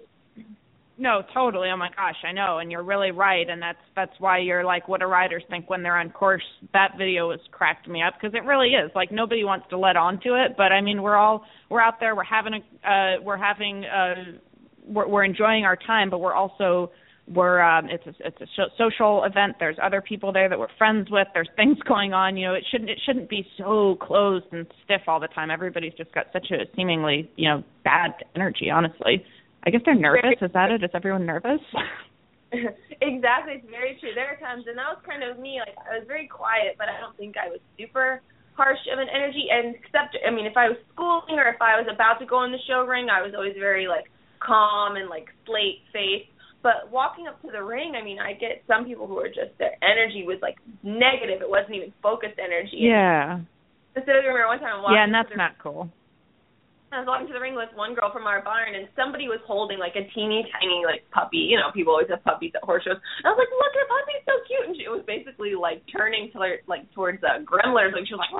No, totally. Oh my gosh, I know, and you're really right, and that's that's why you're like, what do riders think when they're on course? That video has cracked me up because it really is. Like nobody wants to let on to it, but I mean, we're all we're out there, we're having a uh, we're having uh, we're, we're enjoying our time, but we're also we're um, it's a, it's a social event. There's other people there that we're friends with. There's things going on. You know, it shouldn't it shouldn't be so closed and stiff all the time. Everybody's just got such a seemingly you know bad energy, honestly. I guess they're nervous. Is that it? Is everyone nervous? Exactly. It's very true. There are times, and that was kind of me. Like I was very quiet, but I don't think I was super harsh of an energy. And except, I mean, if I was schooling or if I was about to go in the show ring, I was always very like calm and like slate faced. But walking up to the ring, I mean, I get some people who are just their energy was like negative. It wasn't even focused energy. Yeah. Instead of remember one time, I walked yeah, and that's the, not cool. I was walking to the ring with one girl from our barn, and somebody was holding, like, a teeny tiny, like, puppy. You know, people always have puppies at horse shows. And I was like, look, her puppy's so cute. And she was basically, like, turning to, like, like towards uh, gremlins. Like, she was like,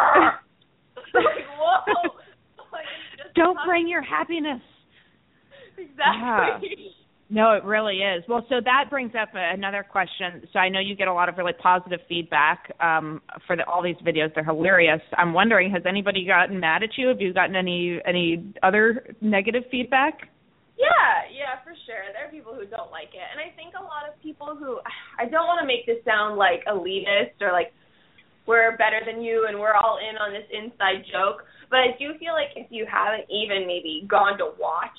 like whoa. Like, don't bring your happiness. Exactly. Yeah. No, it really is. Well, so that brings up another question. So I know you get a lot of really positive feedback um, for the, all these videos. They're hilarious. I'm wondering, has anybody gotten mad at you? Have you gotten any any other negative feedback? Yeah, yeah, for sure. There are people who don't like it. And I think a lot of people who, I don't want to make this sound like elitist or like we're better than you and we're all in on this inside joke, but I do feel like if you haven't even maybe gone to watch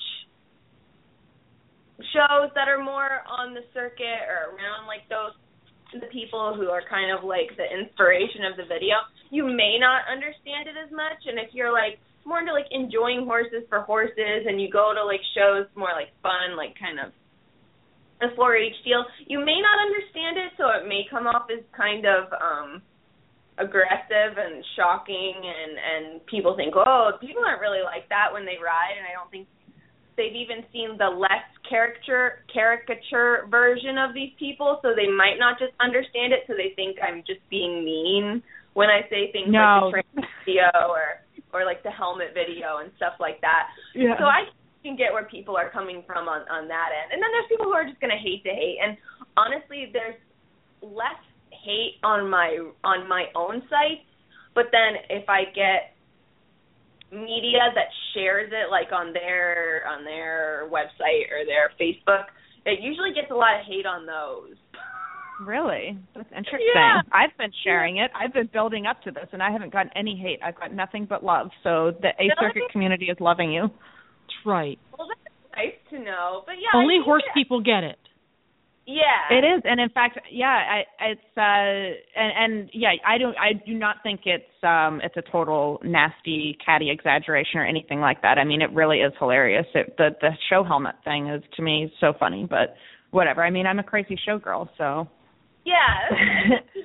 shows that are more on the circuit or around like those the people who are kind of like the inspiration of the video, you may not understand it as much. And if you're like more into like enjoying horses for horses and you go to like shows more like fun, like kind of a four H deal, you may not understand it, so it may come off as kind of um aggressive and shocking, and and people think, oh, people aren't really like that when they ride, and I don't think they've even seen the less caricature caricature version of these people, so they might not just understand it, so they think I'm just being mean when I say things no. like the train video or, or like the helmet video and stuff like that. Yeah. So I can get where people are coming from on, on that end. And then there's people who are just going to hate to hate. And honestly, there's less hate on my on my own site, but then if I get media that shares it like on their on their website or their Facebook, it usually gets a lot of hate on those. Really? That's interesting. Yeah. I've been sharing it. I've been building up to this, and I haven't gotten any hate. I've got nothing but love. So the A Circuit community is loving you. That's right. Well, that's nice to know. But yeah, only horse it, people get it. Yeah, it is, and in fact, yeah, I, it's uh, and, and yeah, I don't, I do not think it's um, it's a total nasty, catty exaggeration or anything like that. I mean, it really is hilarious. It, the the show helmet thing is to me so funny, but whatever. I mean, I'm a crazy showgirl, so. Yeah, you just have to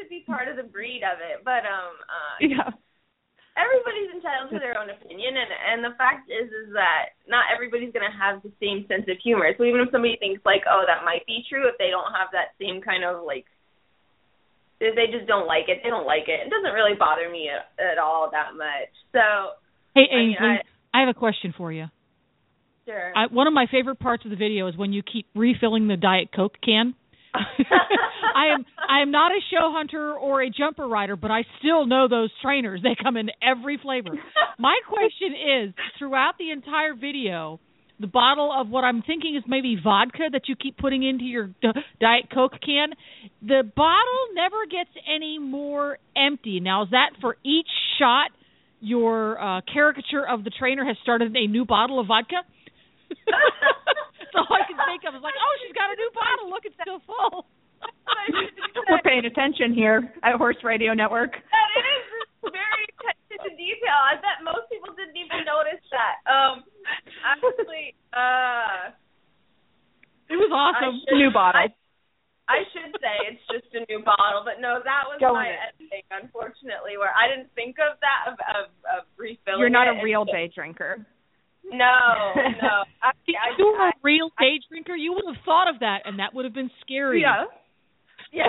to be part of the breed of it, but um, uh, Yeah. everybody's entitled to their own opinion, and and the fact is is that not everybody's going to have the same sense of humor. So even if somebody thinks like, oh, that might be true, if they don't have that same kind of like, if they just don't like it, they don't like it. It doesn't really bother me at, at all that much. So Hey, I mean, Ainsley, I, I have a question for you. Sure. I, one of my favorite parts of the video is when you keep refilling the Diet Coke can. I am I am not a show hunter or a jumper rider, but I still know those trainers. They come in every flavor. My question is, throughout the entire video, the bottle of what I'm thinking is maybe vodka that you keep putting into your D- Diet Coke can, the bottle never gets any more empty. Now, is that for each shot your uh, caricature of the trainer has started a new bottle of vodka? That's all I can think of. Is like, oh, she's got a new bottle. Look, it's still full. We're paying attention here at Horse Radio Network. That is very attention to detail. I bet most people didn't even notice that. Um, actually, uh, it was awesome. Should, new bottle. I, I should say it's just a new bottle, but no, that was Go my editing, unfortunately, where I didn't think of that of of, of refilling. You're not it a real and, day drinker. No, no. I, If I, you were I, a real day drinker, you would have thought of that, and that would have been scary. Yeah. Yeah.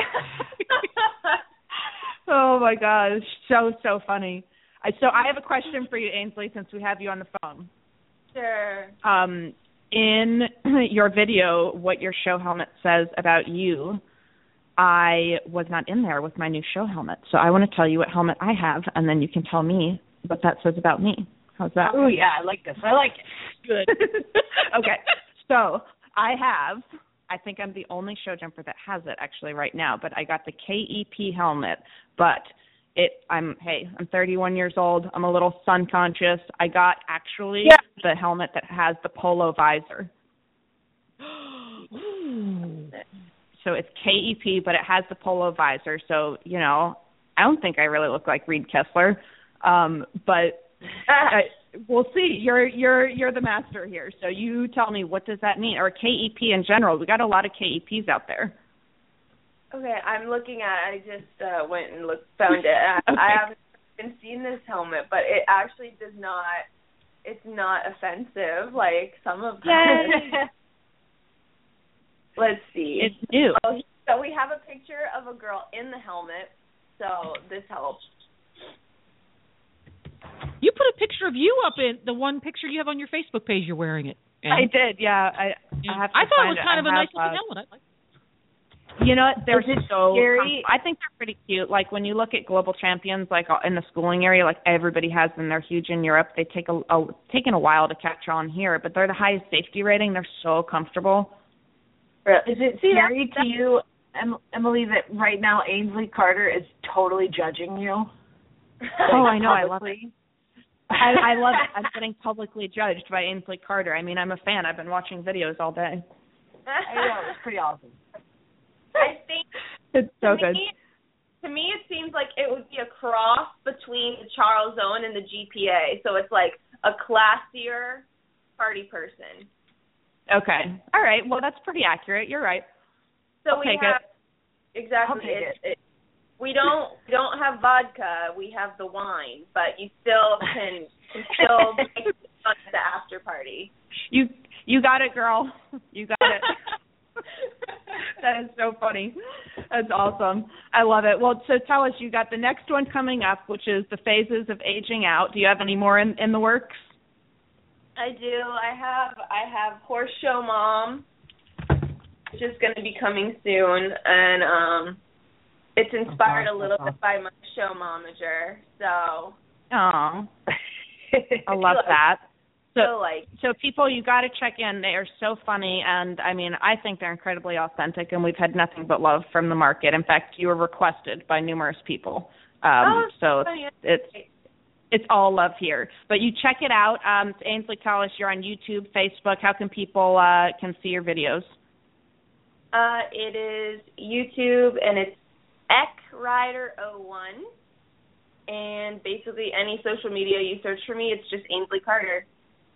Oh my gosh, so so funny. I, so I have a question for you, Ainsley, since we have you on the phone. Sure. Um, in your video, what your show helmet says about you, I was not in there with my new show helmet. So I want to tell you what helmet I have, and then you can tell me what that says about me. How's that? Oh, yeah, I like this. I like it. Good. Okay. So I have, I think I'm the only show jumper that has it actually right now, but I got the K E P helmet, but it, I'm, hey, I'm thirty-one years old. I'm a little sun conscious. I got actually yeah. the helmet that has the polo visor. So it's K E P, but it has the polo visor. So, you know, I don't think I really look like Reed Kessler. Um, but I, we'll see. You're you're you're the master here. So you tell me, what does that mean? Or K E P in general. We got a lot of K E Ps out there. Okay, I'm looking at it. I just uh, went and looked, found it. I, Okay. I haven't even seen this helmet, but it actually does not, it's not offensive like some of them. Let's see. It's new. Oh, so we have a picture of a girl in the helmet, so this helps. You put a picture of you up in the one picture you have on your Facebook page. You're wearing it. And I did, yeah. I I, have to I thought it find was kind I of a have, nice looking uh, helmet. I like. You know what? They're Is it so scary? I think they're pretty cute. Like when you look at global champions, like in the schooling area, like everybody has them. They're huge in Europe. They take a, a taken a while to catch on here, but they're the highest safety rating. They're so comfortable. Is it scary to you, em- Emily, that right now Ainsley Carter is totally judging you? Oh, I know. I love it. I, I love it. I'm getting publicly judged by Ainsley Carter. I mean, I'm a fan. I've been watching videos all day. I know, it's pretty awesome. I think It's so to good. me, to me, it seems like it would be a cross between the Charles Owen and the G P A. So it's like a classier party person. Okay. All right. Well, that's pretty accurate. You're right. So I'll we take have it. exactly. I'll take It, it, we don't we don't have vodka. We have the wine, but you still can can still make it fun at the after party. You you got it, girl. You got it. That is so funny. That's awesome. I love it. Well, so tell us, you got the next one coming up, which is the phases of aging out. Do you have any more in, in the works? I do. I have I have Horse Show Mom, which is going to be coming soon, and um, it's inspired a little bit by my show momager. So. Oh, I love that. So, So like, so people, you got to check in. They are so funny, and I mean, I think they're incredibly authentic, and we've had nothing but love from the market. In fact, you were requested by numerous people. Um, oh, so funny. it's it's all love here. But you check it out. Um, it's Ainsley Collis. You're on YouTube, Facebook. How can people uh, can see your videos? Uh, it is YouTube, and it's Eck Rider oh one, and basically any social media you search for me, it's just Ainsley Carter.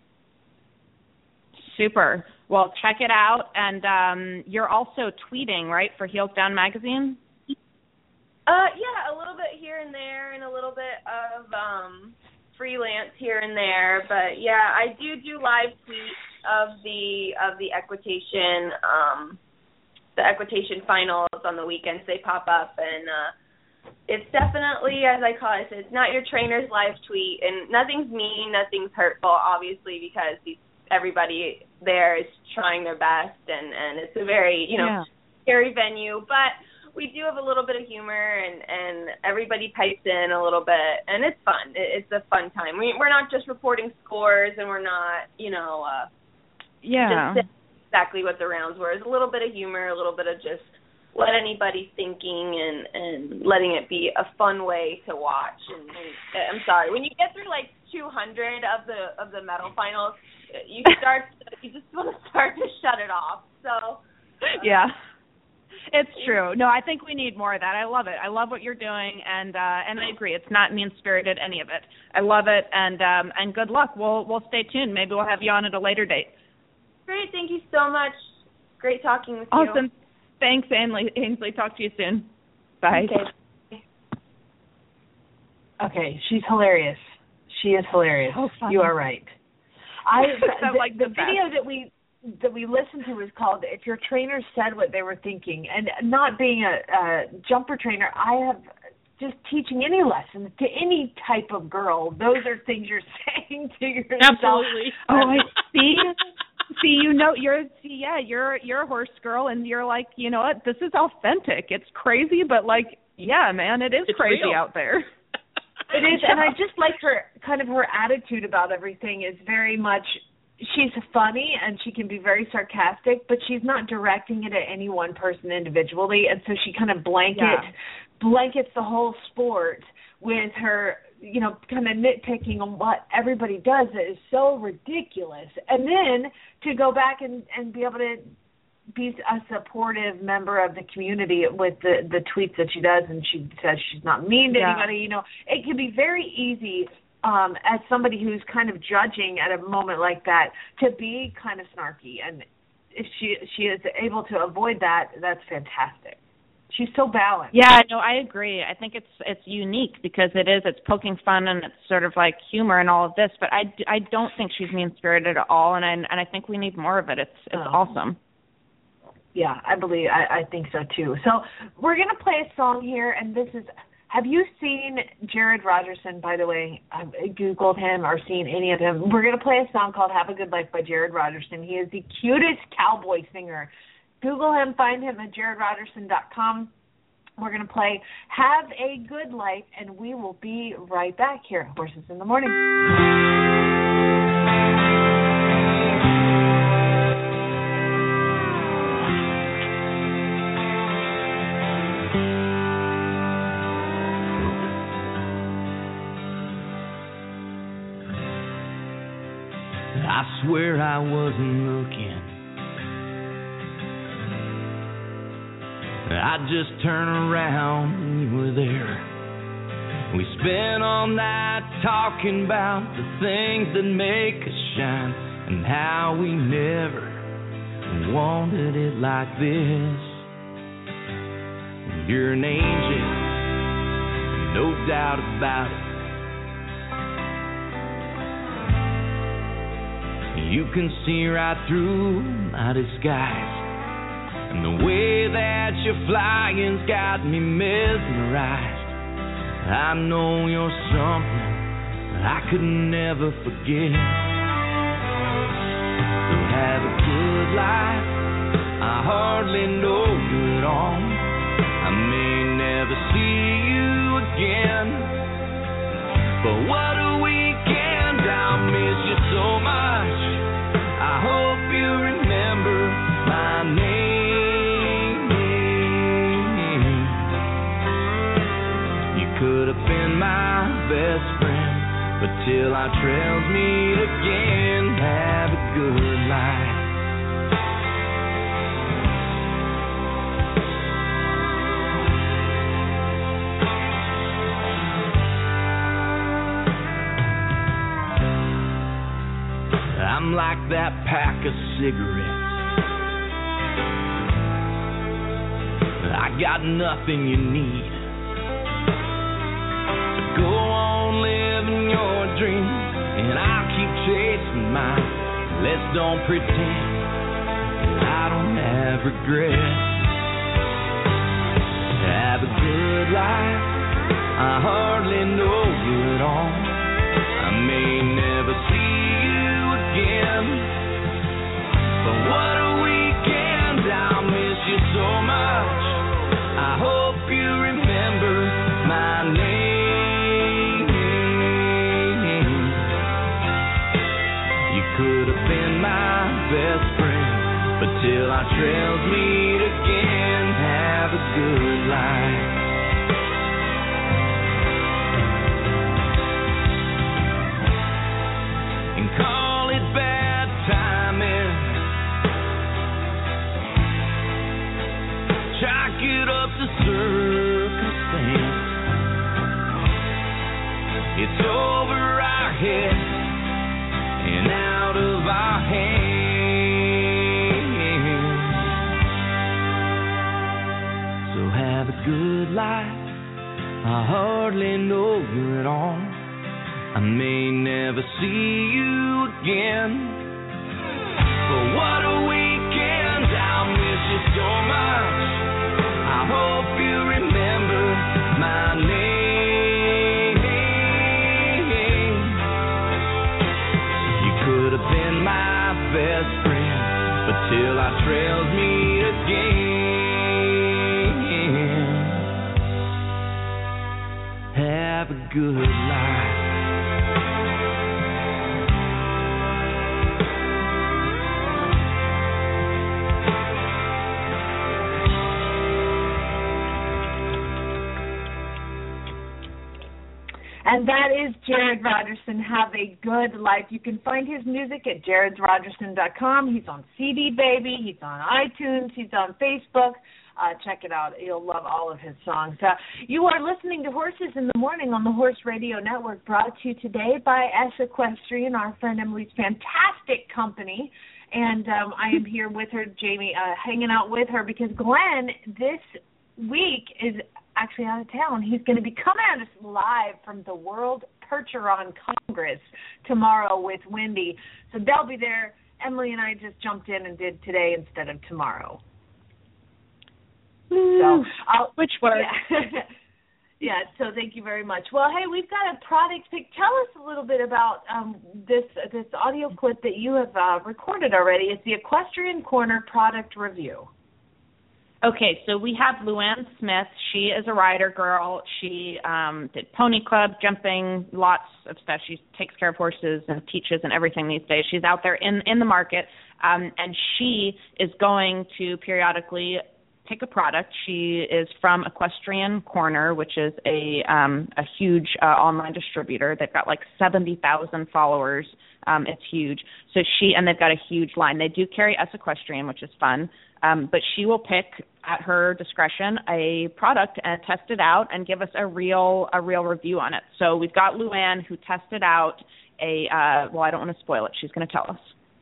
Super. Well, check it out. And um, you're also tweeting, right, for Heels Down Magazine? Uh, yeah, a little bit here and there, and a little bit of um, freelance here and there. But yeah, I do do live tweets of the of the equitation, um, the equitation finals on the weekends. They pop up, and uh, it's definitely, as I call it, it's not your trainer's live tweet, and nothing's mean, nothing's hurtful, obviously, because these, everybody there is trying their best, and and it's a very, you know, yeah. scary venue, but we do have a little bit of humor, and, and everybody pipes in a little bit, and it's fun. It, it's a fun time. We, we're not just reporting scores, and we're not, you know, uh, yeah, just exactly what the rounds were. It's a little bit of humor, a little bit of just what anybody's thinking, and, and letting it be a fun way to watch. And, and I'm sorry, when you get through like two hundred of the of the medal finals, you start, you just want to start to shut it off. So, uh, yeah. It's true. No, I think we need more of that. I love it. I love what you're doing, and uh, and I agree. It's not mean-spirited, any of it. I love it, and um, and good luck. We'll we'll stay tuned. Maybe we'll have you on at a later date. Great. Thank you so much. Great talking with you. Awesome. Thanks, Ainsley. Ainsley, talk to you soon. Bye. Okay. Okay, she's hilarious. She is hilarious. Oh, funny. You are right. I the, like the, the video that we that we listened to was called "If Your Trainer Said What They Were Thinking." And not being a, a jumper trainer, I have just teaching any lessons to any type of girl. Those are things you're saying to yourself. Absolutely. Oh, I see. See, you know, you're see, yeah, you're you're a horse girl, and you're like, you know what? This is authentic. It's crazy, but like, yeah, man, it is it's crazy real. out there. It is, and I just like her kind of her attitude about everything is very much. She's funny and she can be very sarcastic, but she's not directing it at any one person individually, and so she kind of blanket yeah. blankets the whole sport with her, you know, kind of nitpicking on what everybody does that is so ridiculous, and then to go back and, and be able to be a supportive member of the community with the, the tweets that she does, and she says she's not mean to yeah. anybody. You know, it can be very easy um, as somebody who's kind of judging at a moment like that to be kind of snarky, and if she she is able to avoid that, that's fantastic. She's so balanced. Yeah, no, I agree. I think it's it's unique because it is, it's poking fun and it's sort of like humor and all of this, but I, I don't think she's mean-spirited at all, and I, and I think we need more of it. It's it's oh. awesome. Yeah, I believe, I, I think so too. So we're going to play a song here, and this is, have you seen Jared Rogerson, by the way? I've Googled him or seen any of him. We're going to play a song called Have a Good Life by Jared Rogerson. He is the cutest cowboy singer. Google him, find him at jared rogerson dot com. We're going to play Have a Good Life, and we will be right back here at Horses in the Morning. I swear I wasn't looking. I just turned around and you were there. We spent all night talking about the things that make us shine and how we never wanted it like this. You're an angel, no doubt about it. You can see right through my disguise, and the way that you're flying's got me mesmerized. I know you're something that I could never forget. So have a good life. I hardly know you at all. I may never see you again, but what a weekend. I'll miss you so much. I hope you remember my name. You could have been my best friend, but till our trails meet again, have a good life. I'm like that pack of cigarettes. I got nothing you need. don't pretend I don't have regrets. Have a good life, I hardly know you at all. I may never see you again, but what a weekend, I'll miss you so much. I hope you remember my name. You could have been my best friend, but till our trails meet again, have a good life. And call it bad timing, chalk it up to circumstance. It's over our heads and out of our hands. So have a good life, I hardly know you at all. I may never see you again, but what a weekend, I'll miss you so much. I hope you remember my name. You could have been my best friend, but till our trails meet again, have a good life. And that is Jared Rogerson. Have a good life. You can find his music at jared rogerson dot com. He's on C D Baby. He's on iTunes. He's on Facebook. Uh, check it out. You'll love all of his songs. Uh, you are listening to Horses in the Morning on the Horse Radio Network, brought to you today by S Equestrian, our friend Emily's fantastic company. And um, I am here with her, Jamie, uh, hanging out with her because Glenn this week is actually out of town. He's going to be coming at us live from the World Percheron Congress tomorrow with Wendy. So they'll be there. Emily and I just jumped in and did today instead of tomorrow. So I'll, which works. Yeah. Yeah, so thank you very much. Well, hey, we've got a product pick. Tell us a little bit about um, this this audio clip that you have uh, recorded already. It's the Equestrian Corner product review. Okay, so we have Luann Smith. She is a rider girl. She um, did pony club, jumping, lots of stuff. She takes care of horses and teaches and everything these days. She's out there in, in the market, um, and she is going to periodically pick a product. She is from Equestrian Corner, which is a um, a huge uh, online distributor. They've got like seventy thousand followers. Um, it's huge. So she, and they've got a huge line. They do carry S Equestrian, which is fun. Um, but she will pick at her discretion a product and test it out and give us a real a real review on it. So we've got Luann who tested out a, uh, well, I don't want to spoil it. She's going to tell us.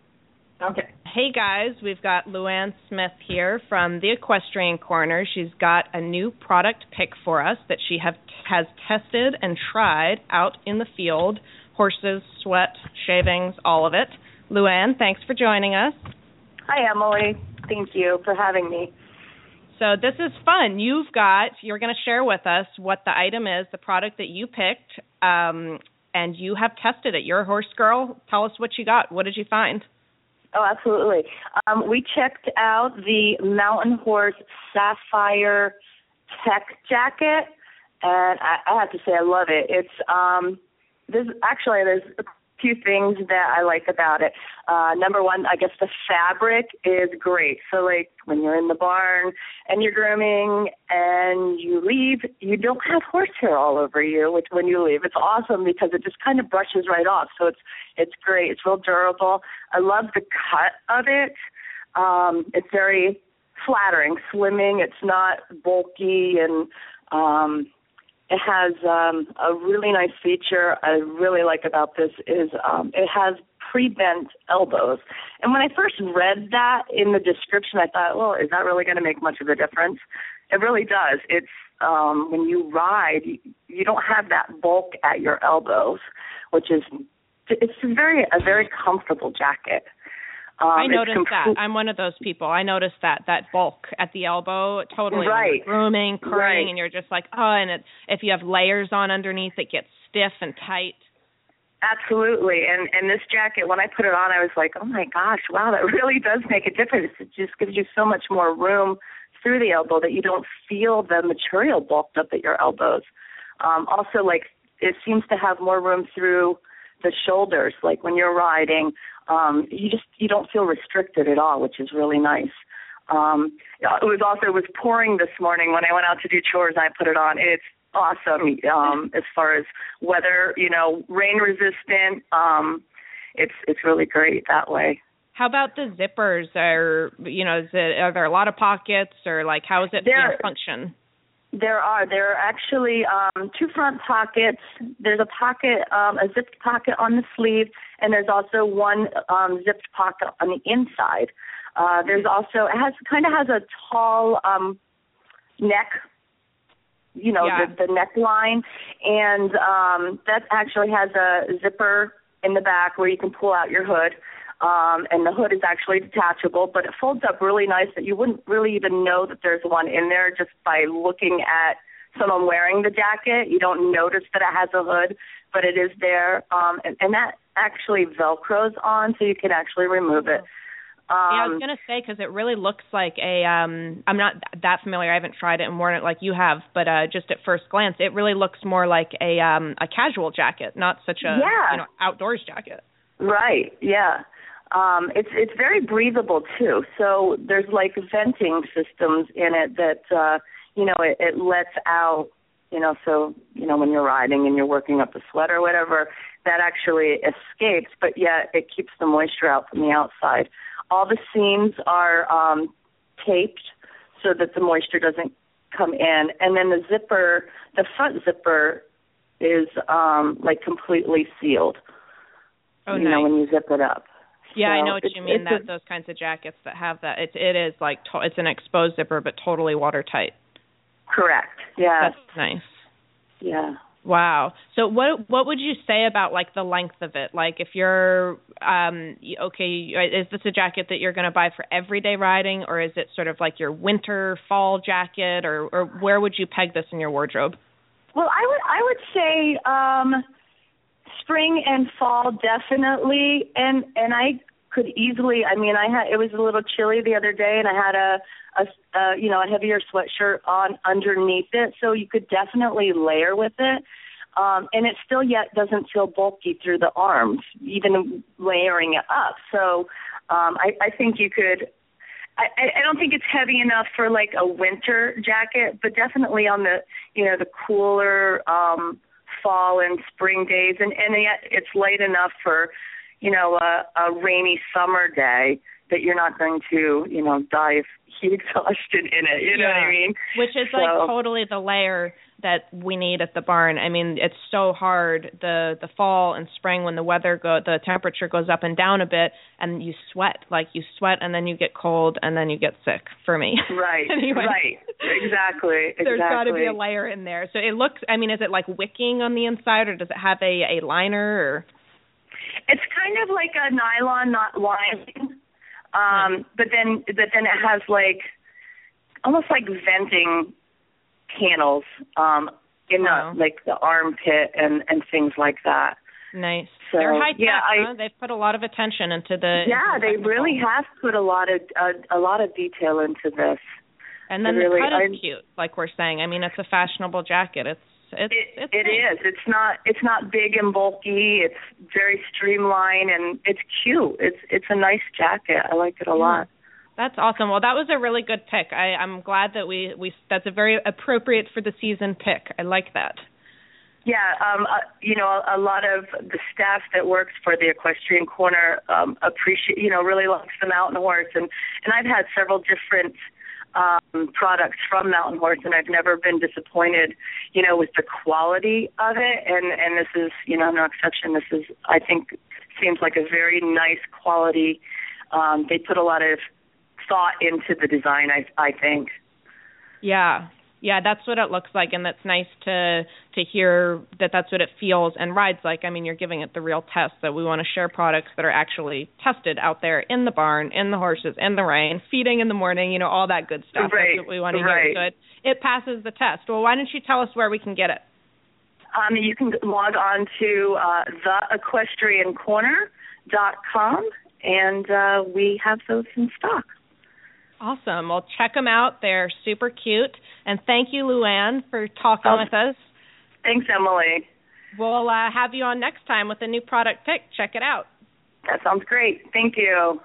Okay. Hey, guys. We've got Luann Smith here from the Equestrian Corner. She's got a new product pick for us that she have, has tested and tried out in the field. Horses, sweat, shavings, all of it. Luann, thanks for joining us. Hi, Emily. Thank you for having me. So this is fun. You've got, you're going to share with us what the item is, the product that you picked, um, and you have tested it. You're a horse girl. Tell us what you got. What did you find? Oh, absolutely. Um, we checked out the Mountain Horse Sapphire Tech Jacket, and I, I have to say I love it. It's um, there's actually there's a few things that I like about it. Uh, number one, I guess the fabric is great. So, like when you're in the barn and you're grooming and you leave, you don't have horsehair all over you. Which when you leave, it's awesome because it just kind of brushes right off. So it's it's great. It's real durable. I love the cut of it. Um, it's very flattering, slimming. It's not bulky, and um, it has um, a really nice feature I really like about this is um, it has pre-bent elbows. And when I first read that in the description, I thought, well, is that really going to make much of a difference? It really does. It's um, when you ride, you, you don't have that bulk at your elbows, which is it's very a very comfortable jacket. Um, I noticed complete- that. I'm one of those people. I noticed that, that bulk at the elbow, totally. Right. Grooming, curling, right. and you're just like, oh, and it, if you have layers on underneath, it gets stiff and tight. Absolutely. And and this jacket, when I put it on, I was like, oh, my gosh, wow, that really does make a difference. It just gives you so much more room through the elbow that you don't feel the material bulked up at your elbows. Um, also, like, it seems to have more room through the shoulders. Like when you're riding, um, you just you don't feel restricted at all, which is really nice. Um, it was also it was pouring this morning when I went out to do chores and I put it on. It's awesome um, as far as weather, you know, rain resistant. Um, it's it's really great that way. How about the zippers? Are you know, is it, are there a lot of pockets, or like how is it there, being function? There are. There are actually um, two front pockets. There's a pocket, um, a zipped pocket on the sleeve, and there's also one um, zipped pocket on the inside. Uh, there's also it has kind of has a tall um, neck. You know, yeah. the, the neckline, and um, that actually has a zipper in the back where you can pull out your hood. Um, and the hood is actually detachable, but it folds up really nice that you wouldn't really even know that there's one in there just by looking at someone wearing the jacket. You don't notice that it has a hood, but it is there. Um, and, and that actually Velcros on, so you can actually remove it. Um, yeah, I was going to say, because it really looks like a, um, I'm not that familiar, I haven't tried it and worn it like you have, but uh, just at first glance, it really looks more like a um, a casual jacket, not such a yeah. you know outdoors jacket. Right, yeah. Um, it's it's very breathable too. So there's like venting systems in it that uh, you know it, it lets out. You know, so you know when you're riding and you're working up a sweat or whatever, that actually escapes, but yet it keeps the moisture out from the outside. All the seams are um, taped so that the moisture doesn't come in, and then the zipper, the front zipper, is um, like completely sealed. Oh, you nice. know when you zip it up. Yeah, so I know what you mean. That a, those kinds of jackets that have that, it it is like to, it's an exposed zipper, but totally watertight. Correct. Yeah. That's nice. Yeah. Wow. So what what would you say about like the length of it? Like if you're um okay, is this a jacket that you're going to buy for everyday riding, or is it sort of like your winter fall jacket, or or where would you peg this in your wardrobe? Well, I would I would say um spring and fall definitely, and and I could easily. I mean, I had it was a little chilly the other day, and I had a, a, a you know a heavier sweatshirt on underneath it, so you could definitely layer with it, um, and it still yet doesn't feel bulky through the arms, even layering it up. So um, I, I think you could. I, I don't think it's heavy enough for like a winter jacket, but definitely on the you know the cooler um, fall and spring days, and and yet it's light enough for you know, a, a rainy summer day that you're not going to, you know, die of heat exhaustion in it. You know yeah. what I mean? Which is so, like totally the layer that we need at the barn. I mean, it's so hard the the fall and spring when the weather go, the temperature goes up and down a bit, and you sweat. Like you sweat, and then you get cold, and then you get sick. For me, right? anyway. Right. Exactly. There's exactly. got to be a layer in there. So it looks. I mean, is it like wicking on the inside, or does it have a a liner? Or it's kind of like a nylon, not lining, um, but then but then it has like almost like venting panels um, in wow. the like the armpit and, and things like that. Nice. So, They're high tech. yeah, I, huh? They've put a lot of attention into the. Yeah, into the they technical. really have put a lot of uh, a lot of detail into this. And then they the really, cut is I, cute, like we're saying. I mean, it's a fashionable jacket. It's it's it, it's it nice. is. It's not it's not big and bulky. It's very streamlined and it's cute. It's it's a nice jacket. I like it a yeah. lot. That's awesome. Well, that was a really good pick. I, I'm glad that we, we that's a very appropriate for the season pick. I like that. Yeah, um, uh, you know, a, a lot of the staff that works for the Equestrian Corner um, appreciate, you know, really likes the Mountain Horse, and and I've had several different um, products from Mountain Horse, and I've never been disappointed, you know, with the quality of it, and and this is, you know, no exception. This is, I think, seems like a very nice quality. Um, they put a lot of thought into the design, I I think. Yeah. Yeah, that's what it looks like, and that's nice to to hear that that's what it feels and rides like. I mean, you're giving it the real test that we want to share products that are actually tested out there in the barn, in the horses, in the rain, feeding in the morning, you know, all that good stuff. Right, that's what we want to right. hear. So it, it passes the test. Well, why don't you tell us where we can get it? Um, you can log on to uh, the equestrian corner dot com, and uh, we have those in stock. Awesome. Well, check them out. They're super cute. And thank you, Luann, for talking Oh, with us. Thanks, Emily. We'll uh, have you on next time with a new product pick. Check it out. That sounds great. Thank you.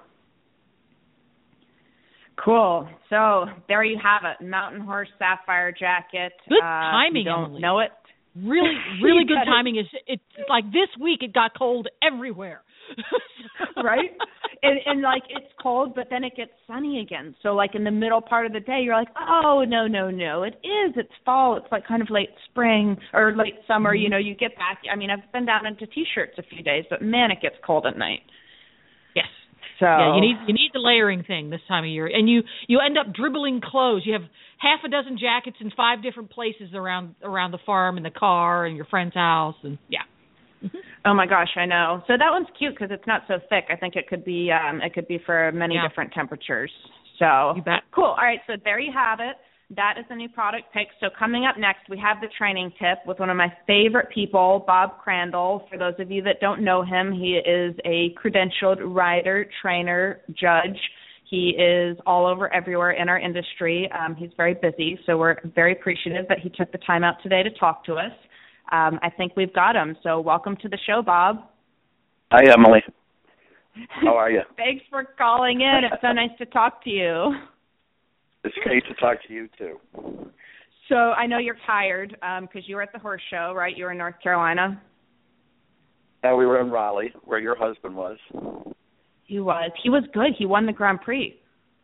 Cool. So there you have it. Mountain Horse Sapphire Jacket. Good uh, timing, you don't Emily. know it? Really, really You good gotta- timing. Is it's like this week it got cold everywhere. Right? And, and like it's cold, but then it gets sunny again. So like in the middle part of the day, you're like, oh no, no, no, it is. It's fall. It's like kind of late spring or late summer. You know, you get back. I mean, I've been down into t-shirts a few days, but man, it gets cold at night. Yes. So yeah, you need you need the layering thing this time of year, and you you end up dribbling clothes. You have half a dozen jackets in five different places around around the farm, and the car, and your friend's house, and yeah. Oh my gosh, I know. So that one's cute because it's not so thick. I think it could be um, it could be for many Yeah. different temperatures. So You bet. cool. All right, so there you have it. That is the new product pick. So coming up next, we have the training tip with one of my favorite people, Bob Crandall. For those of you that don't know him, he is a credentialed rider, trainer, judge. He is all over everywhere in our industry. Um, he's very busy, so we're very appreciative that he took the time out today to talk to us. Um, I think we've got him. So welcome to the show, Bob. Hi, Emily. How are you? Thanks for calling in. It's so nice to talk to you. It's great to talk to you, too. So I know you're tired because you were at the horse show, right? You were in North Carolina. Yeah, we were in Raleigh, where your husband was. He was. He was good. He won the Grand Prix.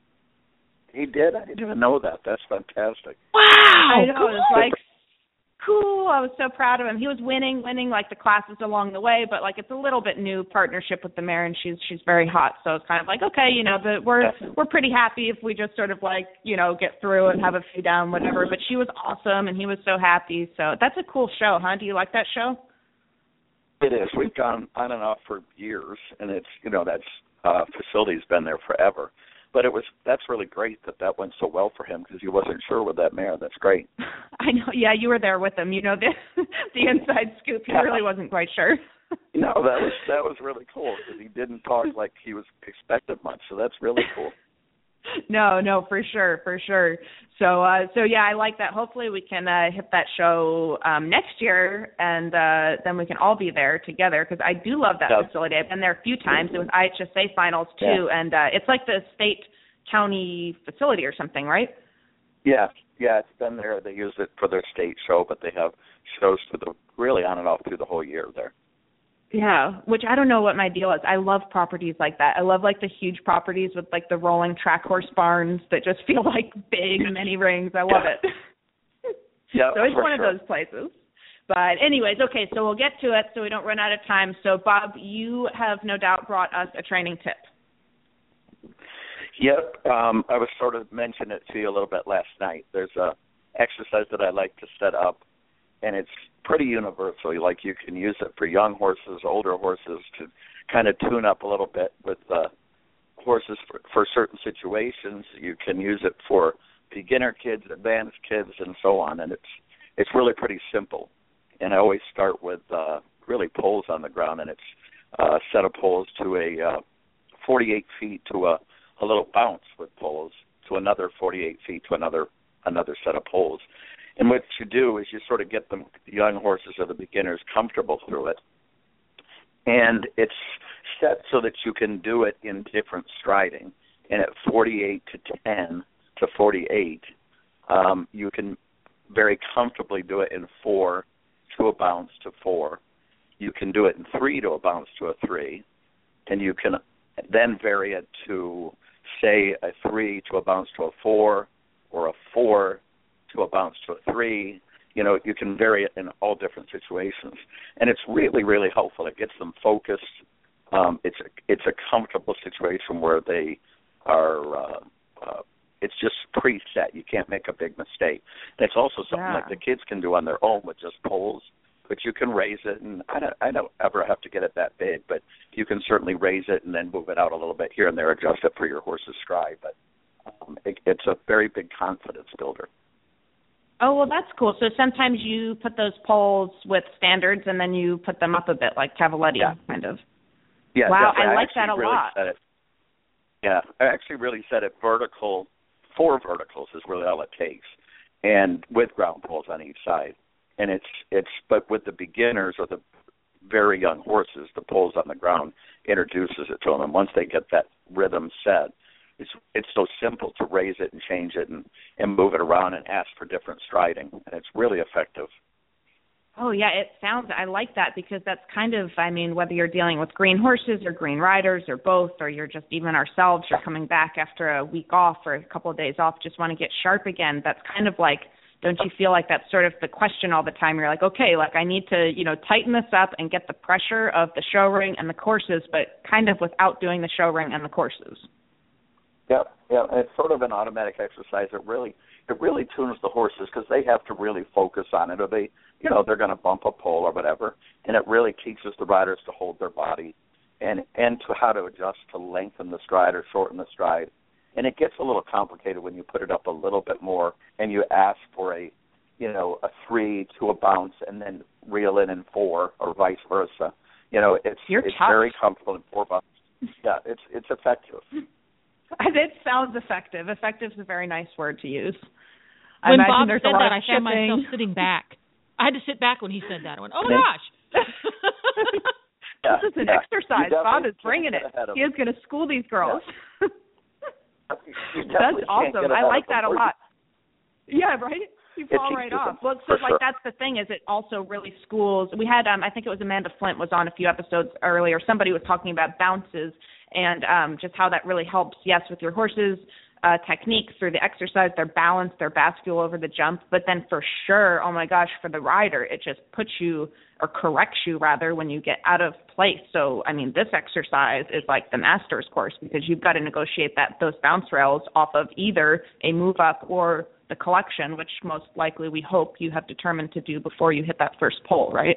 He did? I didn't even know that. That's fantastic. Wow! I know. cool. It was like, cool. I was so proud of him. He was winning, winning like the classes along the way, but like it's a little bit new partnership with the mare, and she's she's very hot. So it's kind of like, okay, you know, the, we're we're pretty happy if we just sort of like, you know, get through and have a few down, whatever. But she was awesome, and he was so happy. So that's a cool show, huh? Do you like that show? It is. We've gone on and off for years, and it's, you know, that's uh, facility's been there forever. But it was that's really great that that went so well for him because he wasn't sure with that mare. That's great. I know. Yeah, you were there with him. You know the the inside scoop. He really wasn't quite sure. No, that was that was really cool because he didn't talk like he was expected much. So that's really cool. No, no, for sure, for sure. So, uh, so yeah, I like that. Hopefully, we can uh, hit that show um, next year, and uh, then we can all be there together. Because I do love that Yeah. facility. I've been there a few times. It was I H S A finals too, Yeah. and uh, it's like the state county facility or something, right? Yeah, yeah, it's been there. They use it for their state show, but they have shows for the really on and off through the whole year there. Yeah, which I don't know what my deal is. I love properties like that. I love like the huge properties with like the rolling track horse barns that just feel like big mini rings. I love it. Yeah, So it's for one sure. of those places. But anyways, okay, so we'll get to it so we don't run out of time. So Bob, you have no doubt brought us a training tip. Yep, um, I was sort of mentioning it to you a little bit last night. There's a exercise that I like to set up, and it's pretty universal. Like you can use it for young horses, older horses, to kind of tune up a little bit with uh, horses for, for certain situations. You can use it for beginner kids, advanced kids, and so on. And it's it's really pretty simple. And I always start with uh, really poles on the ground, and it's a set of poles to a uh, forty-eight feet to a, a little bounce with poles to another forty-eight feet to another another set of poles. And what you do is you sort of get them, the young horses or the beginners, comfortable through it. And it's set so that you can do it in different striding. And at forty-eight to ten to forty-eight, um, you can very comfortably do it in four to a bounce to four. You can do it in three to a bounce to a three. And you can then vary it to, say, a three to a bounce to a four, or a four to a bounce to a three. You know, you can vary it in all different situations. And it's really, really helpful. It gets them focused. Um, it's, a, it's a comfortable situation where they are uh, uh, it's just preset. You can't make a big mistake. And it's also something Yeah. like the kids can do on their own with just poles, but you can raise it, and I don't, I don't ever have to get it that big, but you can certainly raise it and then move it out a little bit here and there, adjust it for your horse's stride. But um, it, it's a very big confidence builder. Oh, well, that's cool. So sometimes you put those poles with standards and then you put them up a bit like Cavaletti, Yeah. kind of. Yeah, wow, definitely. I like I that a really lot. Set it, yeah, I actually really set it vertical. Four verticals is really all it takes, and with ground poles on each side. And it's it's but with the beginners or the very young horses, the poles on the ground introduces it to them. And once they get that rhythm set, it's it's so simple to raise it and change it and, and move it around and ask for different striding, and it's really effective. Oh, yeah, it sounds, I like that because that's kind of, I mean, whether you're dealing with green horses or green riders or both, or you're just even ourselves, you're coming back after a week off or a couple of days off, just want to get sharp again. That's kind of like, don't you feel like that's sort of the question all the time? You're like, okay, like I need to, you know, tighten this up and get the pressure of the show ring and the courses, but kind of without doing the show ring and the courses. Yeah, yeah, and it's sort of an automatic exercise. It really, it really tunes the horses because they have to really focus on it, or they, you know, they're going to bump a pole or whatever, and it really teaches the riders to hold their body, and and to how to adjust to lengthen the stride or shorten the stride, and it gets a little complicated when you put it up a little bit more, and you ask for a, you know, a three to a bounce, and then reel in in four, or vice versa. You know, it's You're it's tough. very comfortable in four bounces. Yeah, it's it's effective. It sounds effective. Effective is a very nice word to use. I When imagine Bob there's said a lot that, of I found shipping. myself sitting back. I had to sit back when he said that. I went, oh my gosh. Yeah, This is an yeah. exercise. You Bob is definitely bringing can't it. get ahead of He is going to school these girls. You That's definitely can't awesome. get I ahead like of them, that a or you- lot. Yeah, right? You It fall right teaches off. them, Well, so for like sure. that's the thing is it also really schools. We had um I think it was Amanda Flint was on a few episodes earlier. Somebody was talking about bounces and um just how that really helps, yes, with your horses, uh techniques through the exercise, their balance, their bascule over the jump, but then for sure, oh my gosh, for the rider, it just puts you or corrects you rather when you get out of place. So I mean this exercise is like the master's course because you've got to negotiate that those bounce rails off of either a move up or the collection, which most likely we hope you have determined to do before you hit that first pole, right?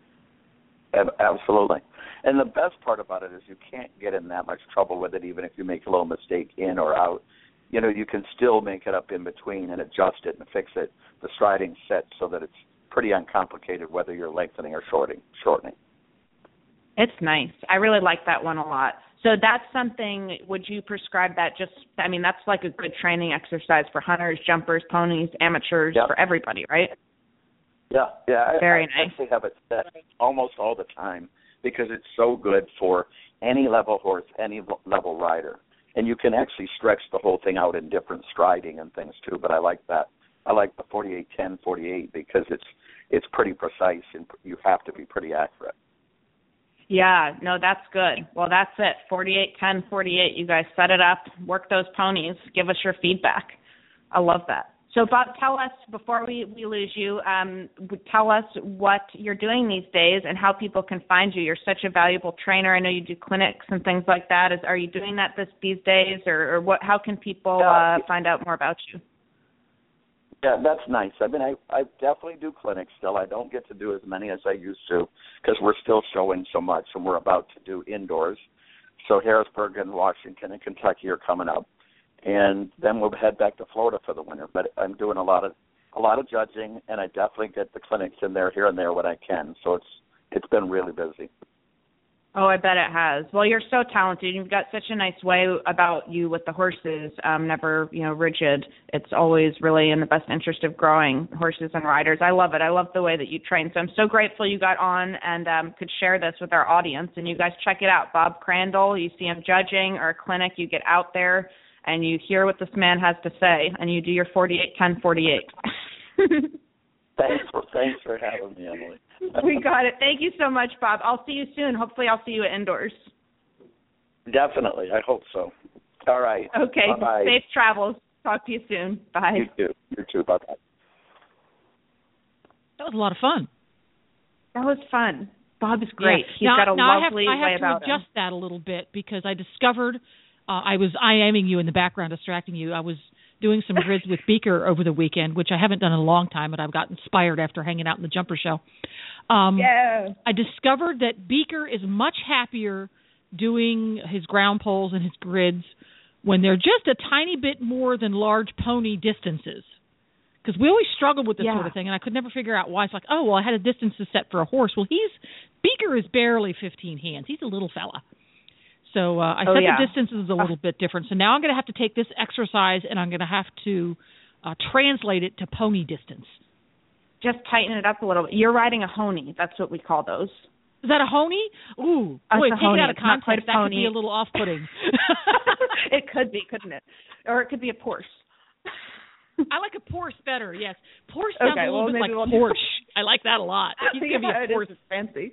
Ab- Absolutely. And the best part about it is you can't get in that much trouble with it, even if you make a little mistake in or out. You know, you can still make it up in between and adjust it and fix it. The striding set so that it's pretty uncomplicated whether you're lengthening or shortening. shortening. It's nice. I really like that one a lot. So that's something, would you prescribe that just, I mean, that's like a good training exercise for hunters, jumpers, ponies, amateurs, Yep. for everybody, right? Yeah, yeah. I, Very I nice. actually have it set almost all the time because it's so good for any level horse, any level rider. And you can actually stretch the whole thing out in different striding and things too, but I like that. I like the forty-eight ten forty-eight because it's it's pretty precise and you have to be pretty accurate. Yeah, no, that's good. Well, that's it. forty-eight ten forty-eight. You guys set it up, work those ponies, give us your feedback. I love that. So, Bob, tell us, before we, we lose you, um, tell us what you're doing these days and how people can find you. You're such a valuable trainer. I know you do clinics and things like that. Is, are you doing that this, these days, or, or what? How can people Yeah. uh, find out more about you? Yeah, that's nice. I mean, I, I definitely do clinics still. I don't get to do as many as I used to because we're still showing so much, and we're about to do indoors. So Harrisburg and Washington and Kentucky are coming up, and then we'll head back to Florida for the winter. But I'm doing a lot of a lot of judging, and I definitely get the clinics in there here and there when I can. So it's it's been really busy. Oh, I bet it has. Well, you're so talented. You've got such a nice way about you with the horses, um, never, you know, rigid. It's always really in the best interest of growing horses and riders. I love it. I love the way that you train. So I'm so grateful you got on and um, could share this with our audience. And you guys check it out. Bob Crandall, you see him judging, or a clinic, you get out there and you hear what this man has to say, and you do your forty-eight ten forty-eight. Thanks for thanks for having me, Emily. We got it. Thank you so much, Bob. I'll see you soon. Hopefully I'll see you at indoors. Definitely. I hope so. All right. Okay. Bye-bye. Safe travels. Talk to you soon. Bye. You too. You too. Bye-bye. That was a lot of fun. That was fun. Bob is great. Yeah. He's now, got a now lovely I have, I way have to about adjust him. that a little bit because I discovered uh, I was IMing you in the background, distracting you. I was doing some grids with Beaker over the weekend, which I haven't done in a long time, but I've got inspired after hanging out in the jumper show. Um, yeah. I discovered that Beaker is much happier doing his ground poles and his grids when they're just a tiny bit more than large pony distances. Because we always struggled with this yeah. sort of thing, and I could never figure out why. It's like, oh, well, I had a distance to set for a horse. Well, he's Beaker is barely fifteen hands. He's a little fella. So uh, I oh, set yeah. the distances a little uh, bit different. So now I'm going to have to take this exercise, and I'm going to have to uh, translate it to pony distance. Just tighten it up a little bit. You're riding a honey. That's what we call those. Is that a honey? Ooh, That's boy, a take honey. it out of It's not quite context. a That pony. could be a little off-putting. It could be, couldn't it? Or it could be a Porsche. I like a Porsche better, yes. Porsche sounds okay, a little well, bit like we'll Porsche. I like that a lot. He's going to be yeah, a Porsche. It is fancy.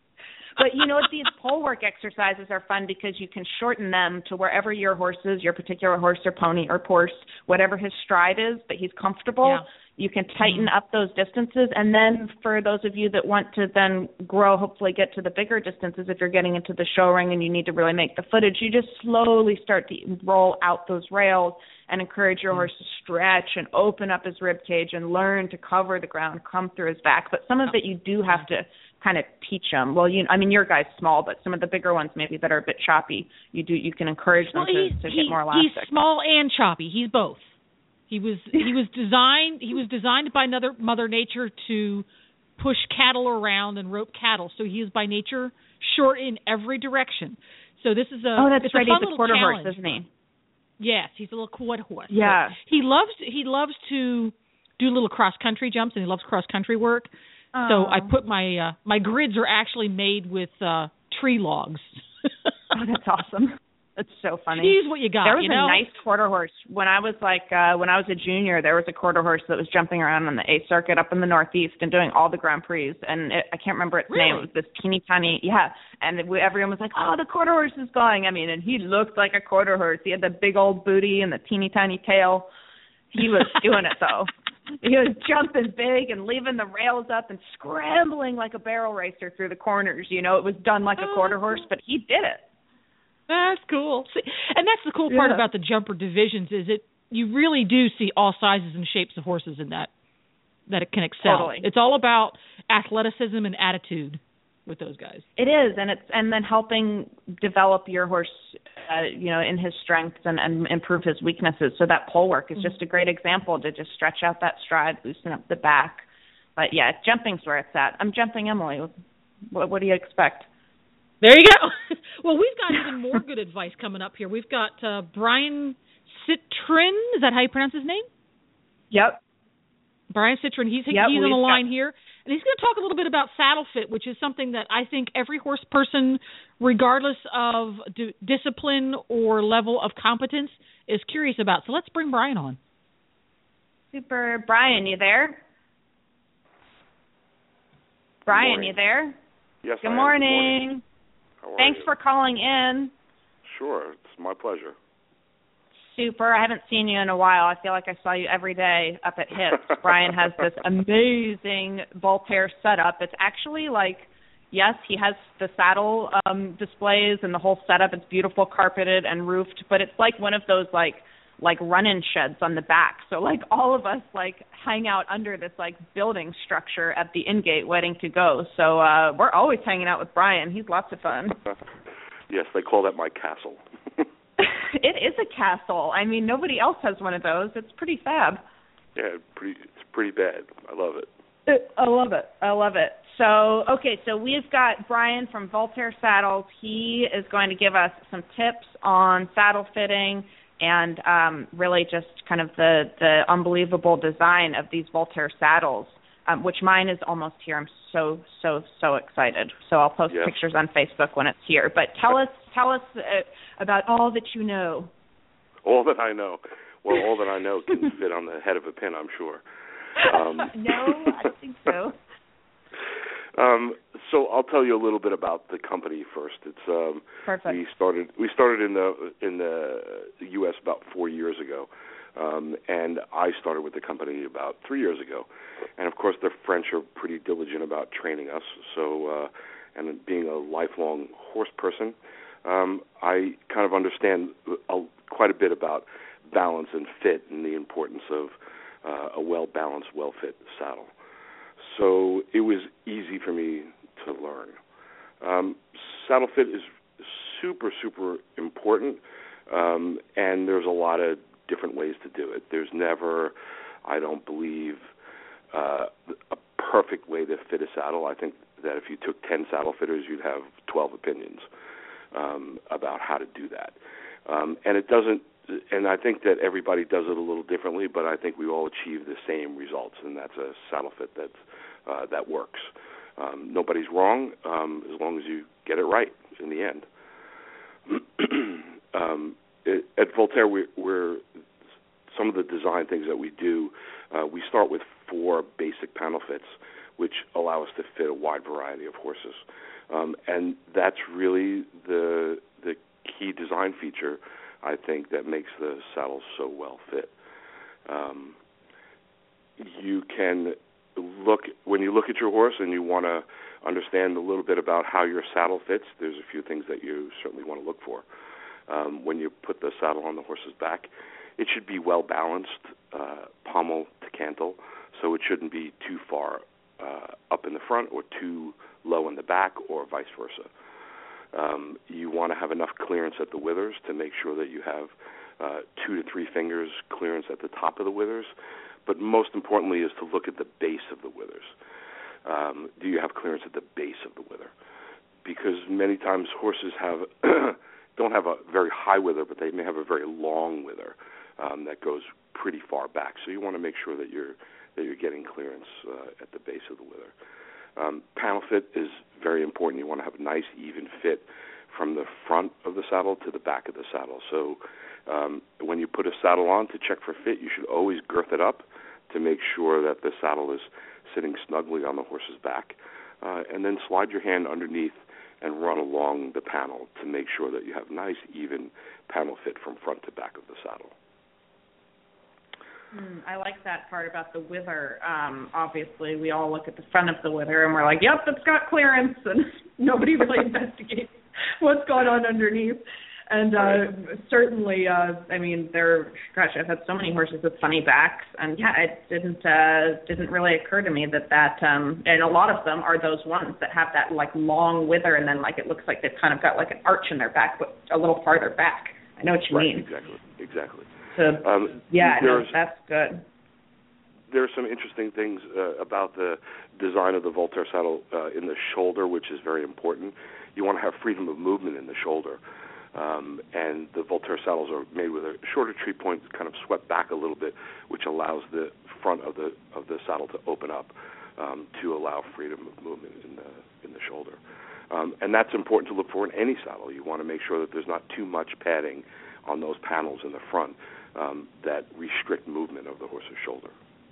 But you know what? These pole work exercises are fun because you can shorten them to wherever your horse is, your particular horse or pony or Porsche, whatever his stride is that he's comfortable. Yeah. You can tighten mm-hmm. up those distances. And then for those of you that want to then grow, hopefully get to the bigger distances, if you're getting into the show ring and you need to really make the footage, you just slowly start to roll out those rails and encourage your horse to stretch and open up his rib cage and learn to cover the ground, come through his back. But some of it you do have to kind of teach them. Well, you, I mean, your guy's small, but some of the bigger ones maybe that are a bit choppy, you do you can encourage them well, to, to he, get more elastic. He's small and choppy. He's both. He was he was designed he was designed by another Mother Nature to push cattle around and rope cattle. So he is by nature short in every direction. So this is a oh, that's it's right. a fun He's a little quarter challenge. horse, isn't he? Yes, he's a little quarter horse. Yeah. So he loves he loves to do little cross country jumps, and he loves cross country work. Oh. So I put my uh, my grids are actually made with uh, tree logs. Oh, that's awesome. That's so funny. Choose what you got. There was you a know? nice quarter horse when I was like uh when I was a junior. There was a quarter horse that was jumping around on the A circuit up in the Northeast and doing all the Grand Prix. And it, I can't remember its really? name. It was this teeny tiny, yeah. And we, everyone was like, "Oh, the quarter horse is going." I mean, and he looked like a quarter horse. He had the big old booty and the teeny tiny tail. He was doing it though. He was jumping big and leaving the rails up and scrambling like a barrel racer through the corners. You know, it was done like a quarter horse, but he did it. That's cool. See, and that's the cool part Yeah. about the jumper divisions is it you really do see all sizes and shapes of horses in that that it can excel. Totally. It's all about athleticism and attitude with those guys. It is, and it's and then helping develop your horse, uh, you know, in his strengths and, and improve his weaknesses. So that pole work is Mm-hmm. just a great example to just stretch out that stride, loosen up the back. But yeah, jumping's where it's at. I'm jumping Emily. What, what do you expect? There you go. Well, we've got even more good advice coming up here. We've got uh, Brian Citrin. Is that how you pronounce his name? Yep. Brian Citrin. He's, Yep, he's on the we've line got- here. And he's going to talk a little bit about saddle fit, which is something that I think every horse person, regardless of d- discipline or level of competence, is curious about. So let's bring Brian on. Super. Brian, you there? Brian, you there? Yes, Good I am. morning. Good morning. How are Thanks you? for calling in. Sure, it's my pleasure. Super. I haven't seen you in a while. I feel like I saw you every day up at Hips. Brian has this amazing Voltaire setup. It's actually like, yes, he has the saddle um, displays and the whole setup. It's beautiful, carpeted and roofed, but it's like one of those like like run-in sheds on the back. So like all of us like hang out under this like building structure at the in-gate waiting to go. So uh, we're always hanging out with Brian. He's lots of fun. Yes, they call that my castle. It is a castle. I mean, nobody else has one of those. It's pretty fab. Yeah, pretty. It's pretty bad. I love it. I love it. I love it. So, okay, so we've got Brian from Voltaire Saddles. He is going to give us some tips on saddle fitting and um, really just kind of the, the unbelievable design of these Voltaire saddles, um, which mine is almost here. I'm so, so, so excited. So I'll post yes. pictures on Facebook when it's here. But tell us, tell us uh, about all that you know. All that I know. Well, all that I know can fit on the head of a pin, I'm sure. Um, no, I don't think so. Um, so I'll tell you a little bit about the company first. It's um, Perfect. We started we started in the in the U S about four years ago, um, and I started with the company about three years ago. And of course, the French are pretty diligent about training us. So, uh, and being a lifelong horse person, um, I kind of understand a, quite a bit about balance and fit and the importance of uh, a well-balanced, well-fit saddle. So it was easy for me to learn. Um, saddle fit is super, super important, um, and there's a lot of different ways to do it. There's never, I don't believe, uh, a perfect way to fit a saddle. I think that if you took ten saddle fitters, you'd have twelve opinions um, about how to do that. Um, and it doesn't, and I think that everybody does it a little differently, but I think we all achieve the same results, and that's a saddle fit that's, uh, that works. Um, nobody's wrong um, as long as you get it right in the end. um, it, at Voltaire, we, we're some of the design things that we do, uh, we start with four basic panel fits, which allow us to fit a wide variety of horses. Um, and that's really the the key design feature, I think, that makes the saddles so well fit. Um, you can look, when you look at your horse and you want to understand a little bit about how your saddle fits, there's a few things that you certainly want to look for. Um, when you put the saddle on the horse's back, it should be well balanced, uh, pommel to cantle, so it shouldn't be too far uh, up in the front or too low in the back, or vice versa. Um, you want to have enough clearance at the withers to make sure that you have uh, two to three fingers clearance at the top of the withers, but most importantly is to look at the base of the withers. Um, do you have clearance at the base of the wither? Because many times horses have don't have a very high wither, but they may have a very long wither um, that goes pretty far back. So you want to make sure that you're that you're getting clearance uh, at the base of the wither. Um, panel fit is very important. You want to have a nice, even fit from the front of the saddle to the back of the saddle. So um, when you put a saddle on to check for fit, you should always girth it up to make sure that the saddle is sitting snugly on the horse's back, uh, and then slide your hand underneath and run along the panel to make sure that you have nice, even panel fit from front to back of the saddle. Mm, I like that part about the wither. Um, obviously, we all look at the front of the wither and we're like, yep, it's got clearance, and nobody really investigates what's going on underneath. And uh, right. certainly, uh, I mean, there. Gosh, I've had so many horses with funny backs, and yeah, it didn't uh, didn't really occur to me that that, um, and a lot of them are those ones that have that like long wither, and then like it looks like they've kind of got like an arch in their back, but a little farther back. I know what you right, mean. Exactly. Exactly. So um, yeah, no, that's good. There are some interesting things uh, about the design of the Voltaire saddle uh, in the shoulder, which is very important. You want to have freedom of movement in the shoulder. Um, and the Voltaire saddles are made with a shorter tree point, kind of swept back a little bit, which allows the front of the of the saddle to open up um, to allow freedom of movement in the in the shoulder. Um, and that's important to look for in any saddle. You want to make sure that there's not too much padding on those panels in the front um, that restrict movement of the horse's shoulder.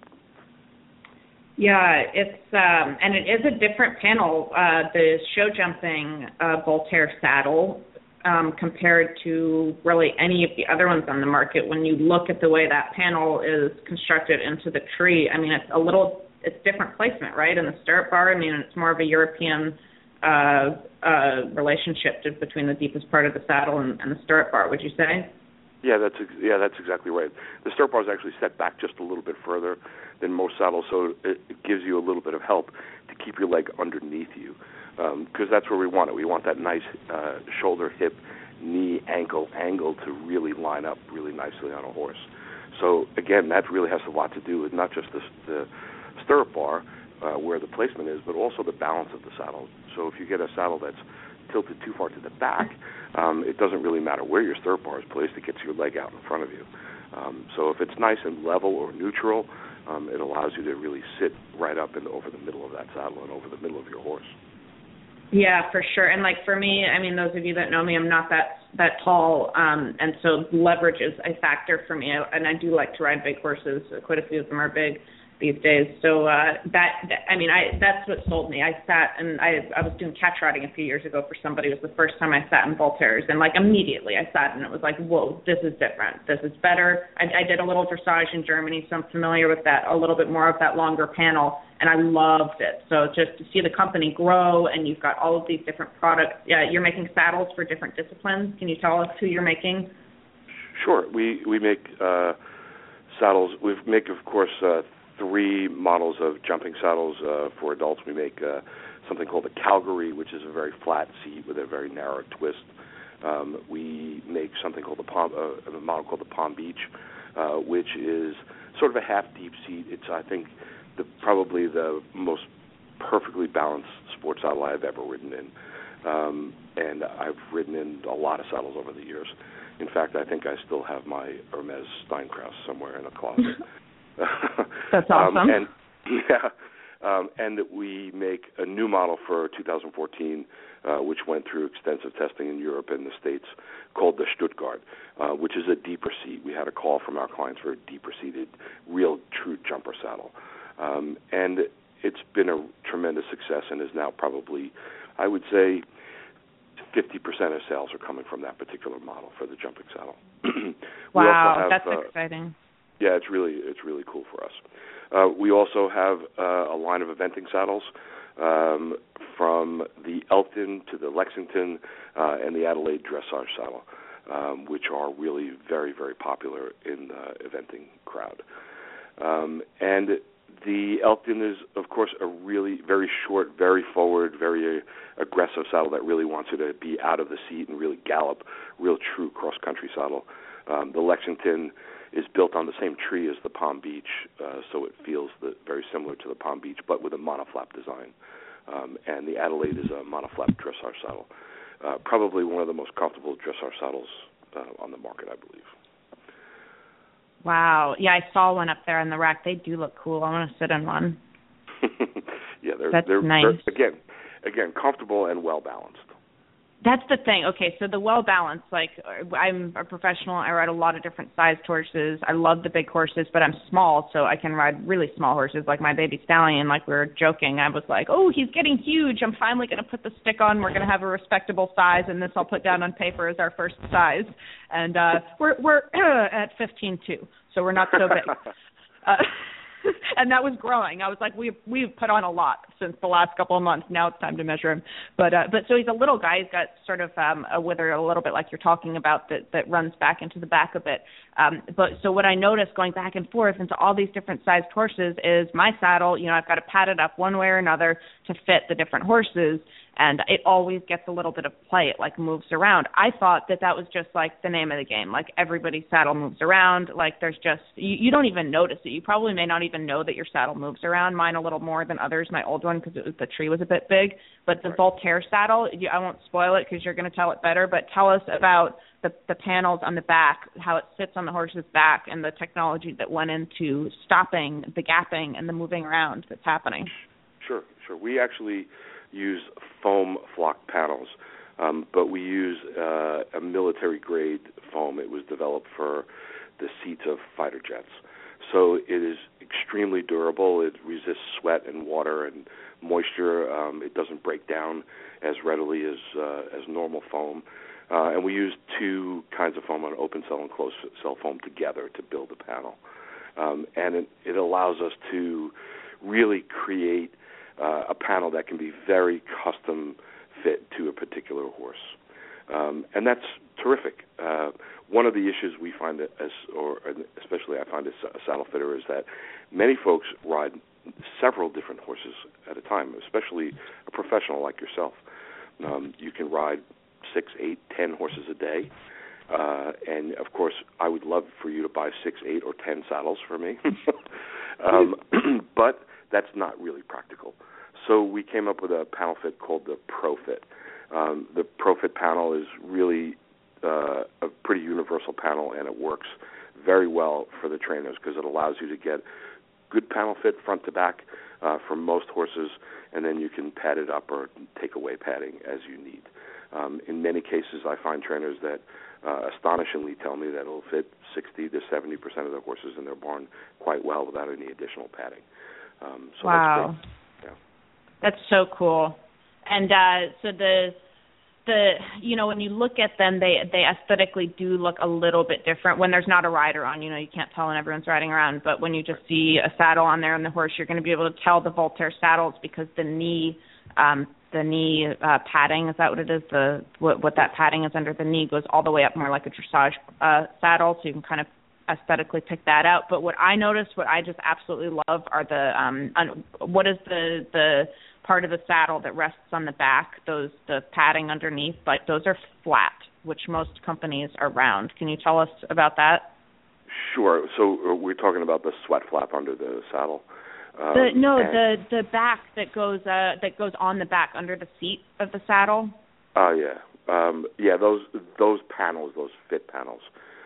Yeah, it's um, and it is a different panel, uh, the show jumping uh, Voltaire saddle. Um, compared to really any of the other ones on the market. When you look at the way that panel is constructed into the tree, I mean, it's a little, it's different placement, right? In the stirrup bar, I mean, it's more of a European uh, uh, relationship to, between the deepest part of the saddle and, and the stirrup bar, would you say? Yeah, that's ex- yeah, that's exactly right. The stirrup bar is actually set back just a little bit further than most saddles, so it, it gives you a little bit of help to keep your leg underneath you. Because um, that's where we want it. We want that nice uh, shoulder, hip, knee, ankle angle to really line up really nicely on a horse. So, again, that really has a lot to do with not just the, the stirrup bar, uh, where the placement is, but also the balance of the saddle. So if you get a saddle that's tilted too far to the back, um, it doesn't really matter where your stirrup bar is placed. It gets your leg out in front of you. Um, so if it's nice and level or neutral, um, it allows you to really sit right up and over the middle of that saddle and over the middle of your horse. Yeah, for sure. And like for me, I mean, those of you that know me, I'm not that that tall, um, and so leverage is a factor for me. I, and I do like to ride big horses. Quite a few of them are big these days. So uh, that, I mean, I that's what sold me. I sat and I I was doing catch riding a few years ago for somebody. It was the first time I sat in Voltaires, and like immediately I sat and it was like, whoa, this is different. This is better. I, I did a little dressage in Germany, so I'm familiar with that, a little bit more of that longer panel, and I loved it. So just to see the company grow, and you've got all of these different products. Yeah, you're making saddles for different disciplines. Can you tell us who you're making? Sure. We we make uh, saddles. We make, of course, uh, three models of jumping saddles uh, for adults. We make uh, something called the Calgary, which is a very flat seat with a very narrow twist. Um, we make something called the Palm, uh, a model called the Palm Beach, uh, which is sort of a half deep seat. It's, I think, the, probably the most perfectly balanced sports saddle I've ever ridden in. Um, and I've ridden in a lot of saddles over the years. In fact, I think I still have my Hermes Steinkraus somewhere in a closet. That's awesome. Um, and yeah, um, and that we make a new model for two thousand fourteen, uh, which went through extensive testing in Europe and the States, called the Stuttgart, uh, which is a deeper seat. We had a call from our clients for a deeper seated, real true jumper saddle, um, and it's been a tremendous success and is now probably, I would say, fifty percent of sales are coming from that particular model for the jumping saddle. Wow, have, that's uh, exciting. Yeah, it's really it's really cool for us. Uh, we also have uh, a line of eventing saddles, um, from the Elkton to the Lexington uh, and the Adelaide dressage saddle, um, which are really very, very popular in the eventing crowd. Um, and the Elkton is, of course, a really very short, very forward, very uh, aggressive saddle that really wants you to be out of the seat and really gallop, real true cross-country saddle. Um, the Lexington is built on the same tree as the Palm Beach, uh, so it feels the, very similar to the Palm Beach, but with a monoflap design. Um, and the Adelaide is a monoflap dressage saddle. Uh, probably one of the most comfortable dressage saddles uh, on the market, I believe. Wow. Yeah, I saw one up there in the rack. They do look cool. I want to sit in one. Yeah, they're, That's they're, nice. they're, again, again, comfortable and well-balanced. That's the thing. Okay, so the well-balanced, like, I'm a professional. I ride a lot of different sized horses. I love the big horses, but I'm small, so I can ride really small horses, like my baby stallion. Like we were joking, I was like, oh, he's getting huge. I'm finally going to put the stick on. We're going to have a respectable size, and this I'll put down on paper as our first size. And uh, we're we're at fifteen two, so we're not so big. Uh, and that was growing. I was like, we we've put on a lot since the last couple of months. Now it's time to measure him. But uh, but so he's a little guy. He's got sort of um, a wither a little bit like you're talking about that that runs back into the back a bit. Um, but so what I noticed going back and forth into all these different sized horses is my saddle. You know, I've got to pad it up one way or another to fit the different horses. And it always gets a little bit of play. It, like, moves around. I thought that that was just, like, the name of the game. Like, everybody's saddle moves around. Like, there's just – you you don't even notice it. You probably may not even know that your saddle moves around. Mine a little more than others. My old one, because the tree was a bit big. But the right. Voltaire saddle, you, I won't spoil it because you're going to tell it better, but tell us about the, the panels on the back, how it sits on the horse's back, and the technology that went into stopping the gapping and the moving around that's happening. Sure, sure. We actually – use foam flock panels, um, but we use uh, a military-grade foam. It was developed for the seats of fighter jets. So it is extremely durable. It resists sweat and water and moisture. Um, it doesn't break down as readily as uh, as normal foam. Uh, and we use two kinds of foam, an open cell and closed cell foam, together to build the panel. Um, and it, it allows us to really create Uh, a panel that can be very custom fit to a particular horse. Um, and that's terrific. Uh, one of the issues we find as, or especially I find as a saddle fitter, is that many folks ride several different horses at a time, especially a professional like yourself. Um, you can ride six, eight, ten horses a day. Uh, and, of course, I would love for you to buy six, eight, or ten saddles for me. um, but that's not really practical. So we came up with a panel fit called the ProFit. Um, the ProFit panel is really uh, a pretty universal panel, and it works very well for the trainers because it allows you to get good panel fit front to back uh, for most horses, and then you can pad it up or take away padding as you need. Um, in many cases, I find trainers that uh, astonishingly tell me that it'll fit sixty to seventy percent of their horses in their barn quite well without any additional padding. Um, so wow. That's great. Yeah. That's so cool. And uh, so the the you know when you look at them, they they aesthetically do look a little bit different when there's not a rider on. You know, you can't tell when everyone's riding around, but when you just see a saddle on there and the horse, you're going to be able to tell the Voltaire saddles because the knee um, the knee uh, padding. Is that what it is? The what, what that padding is under the knee goes all the way up, more like a dressage uh, saddle, so you can kind of aesthetically pick that out. But what I noticed, what I just absolutely love, are the um, un- what is the the part of the saddle that rests on the back? Those the padding underneath, like those are flat, which most companies are round. Can you tell us about that? Sure. So we're talking about the sweat flap under the saddle. Um, the, no, the the back that goes uh, that goes on the back under the seat of the saddle. Oh uh, yeah, um, yeah. Those those panels, those fit panels.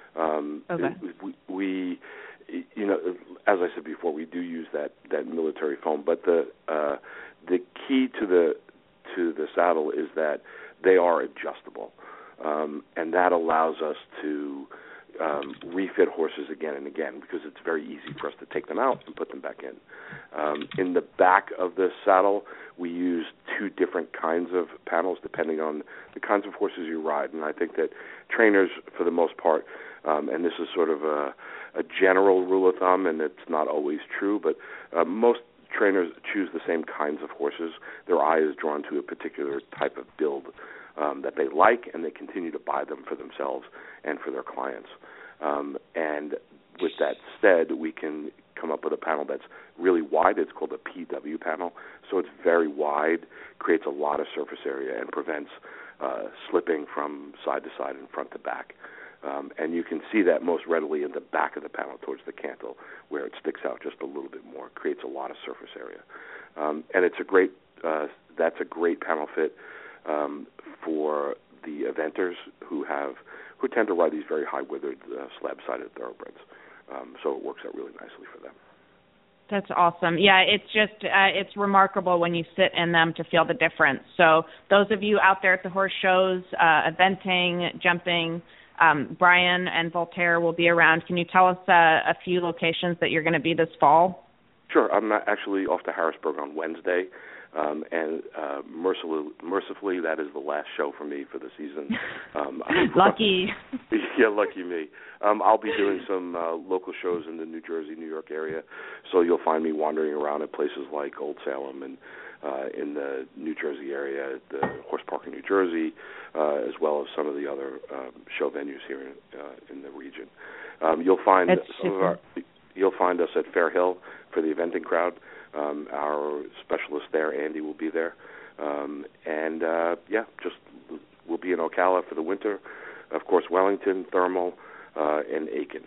Um, okay. We, we, you know, as I said before, we do use that, that military foam. But the uh, the key to the to the saddle is that they are adjustable, um, and that allows us to Um, refit horses again and again, because it's very easy for us to take them out and put them back in. Um, in the back of the saddle, we use two different kinds of panels depending on the kinds of horses you ride. And I think that trainers, for the most part, um, and this is sort of a, a general rule of thumb, and it's not always true, but uh, most trainers choose the same kinds of horses. Their eye is drawn to a particular type of build Um, that they like, and they continue to buy them for themselves and for their clients. Um, and with that said, we can come up with a panel that's really wide. It's called a P W panel. So it's very wide, creates a lot of surface area, and prevents uh, slipping from side to side and front to back. Um, and you can see that most readily in the back of the panel towards the cantle, where it sticks out just a little bit more. It creates a lot of surface area. Um, and it's a great, uh, that's a great panel fit Um, for the eventers who have who tend to ride these very high withered uh, slab-sided thoroughbreds. Um, so it works out really nicely for them. That's awesome. Yeah, it's just uh, it's remarkable when you sit in them to feel the difference. So those of you out there at the horse shows, uh, eventing, jumping, um, Brian and Voltaire will be around. Can you tell us uh, a few locations that you're going to be this fall? Sure. I'm not actually off to Harrisburg on Wednesday. Um, and uh, mercifully, mercifully, that is the last show for me for the season. Um, lucky. Yeah, lucky me. Um, I'll be doing some uh, local shows in the New Jersey, New York area, so you'll find me wandering around at places like Old Salem and uh, in the New Jersey area, the Horse Park in New Jersey, uh, as well as some of the other um, show venues here in, uh, in the region. Um, you'll find That's some super. of our. You'll find us at Fair Hill for the eventing crowd. Um, our specialist there, Andy, will be there. Um, and, uh, yeah, just we'll be in Ocala for the winter. Of course, Wellington, Thermal, uh, and Aiken.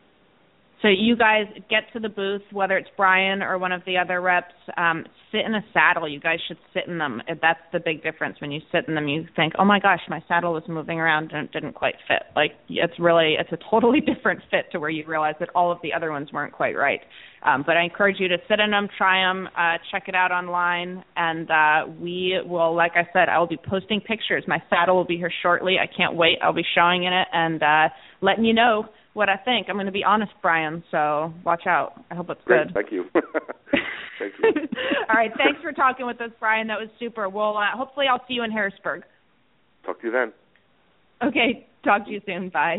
So you guys get to the booth, whether it's Brian or one of the other reps, um, sit in a saddle. You guys should sit in them. That's the big difference. When you sit in them, you think, oh, my gosh, my saddle was moving around and it didn't quite fit. Like, it's really, it's a totally different fit to where you realize that all of the other ones weren't quite right. Um, but I encourage you to sit in them, try them, uh, check it out online, and uh, we will, like I said, I will be posting pictures. My saddle will be here shortly. I can't wait. I'll be showing in it and uh, letting you know what I think. I'm going to be honest, Brian, so watch out. I hope it's Great. good. Thank you. Thank you. All right, thanks for talking with us, Brian. That was super. Well, uh, hopefully I'll see you in Harrisburg. Talk to you then. Okay, talk to you soon. Bye.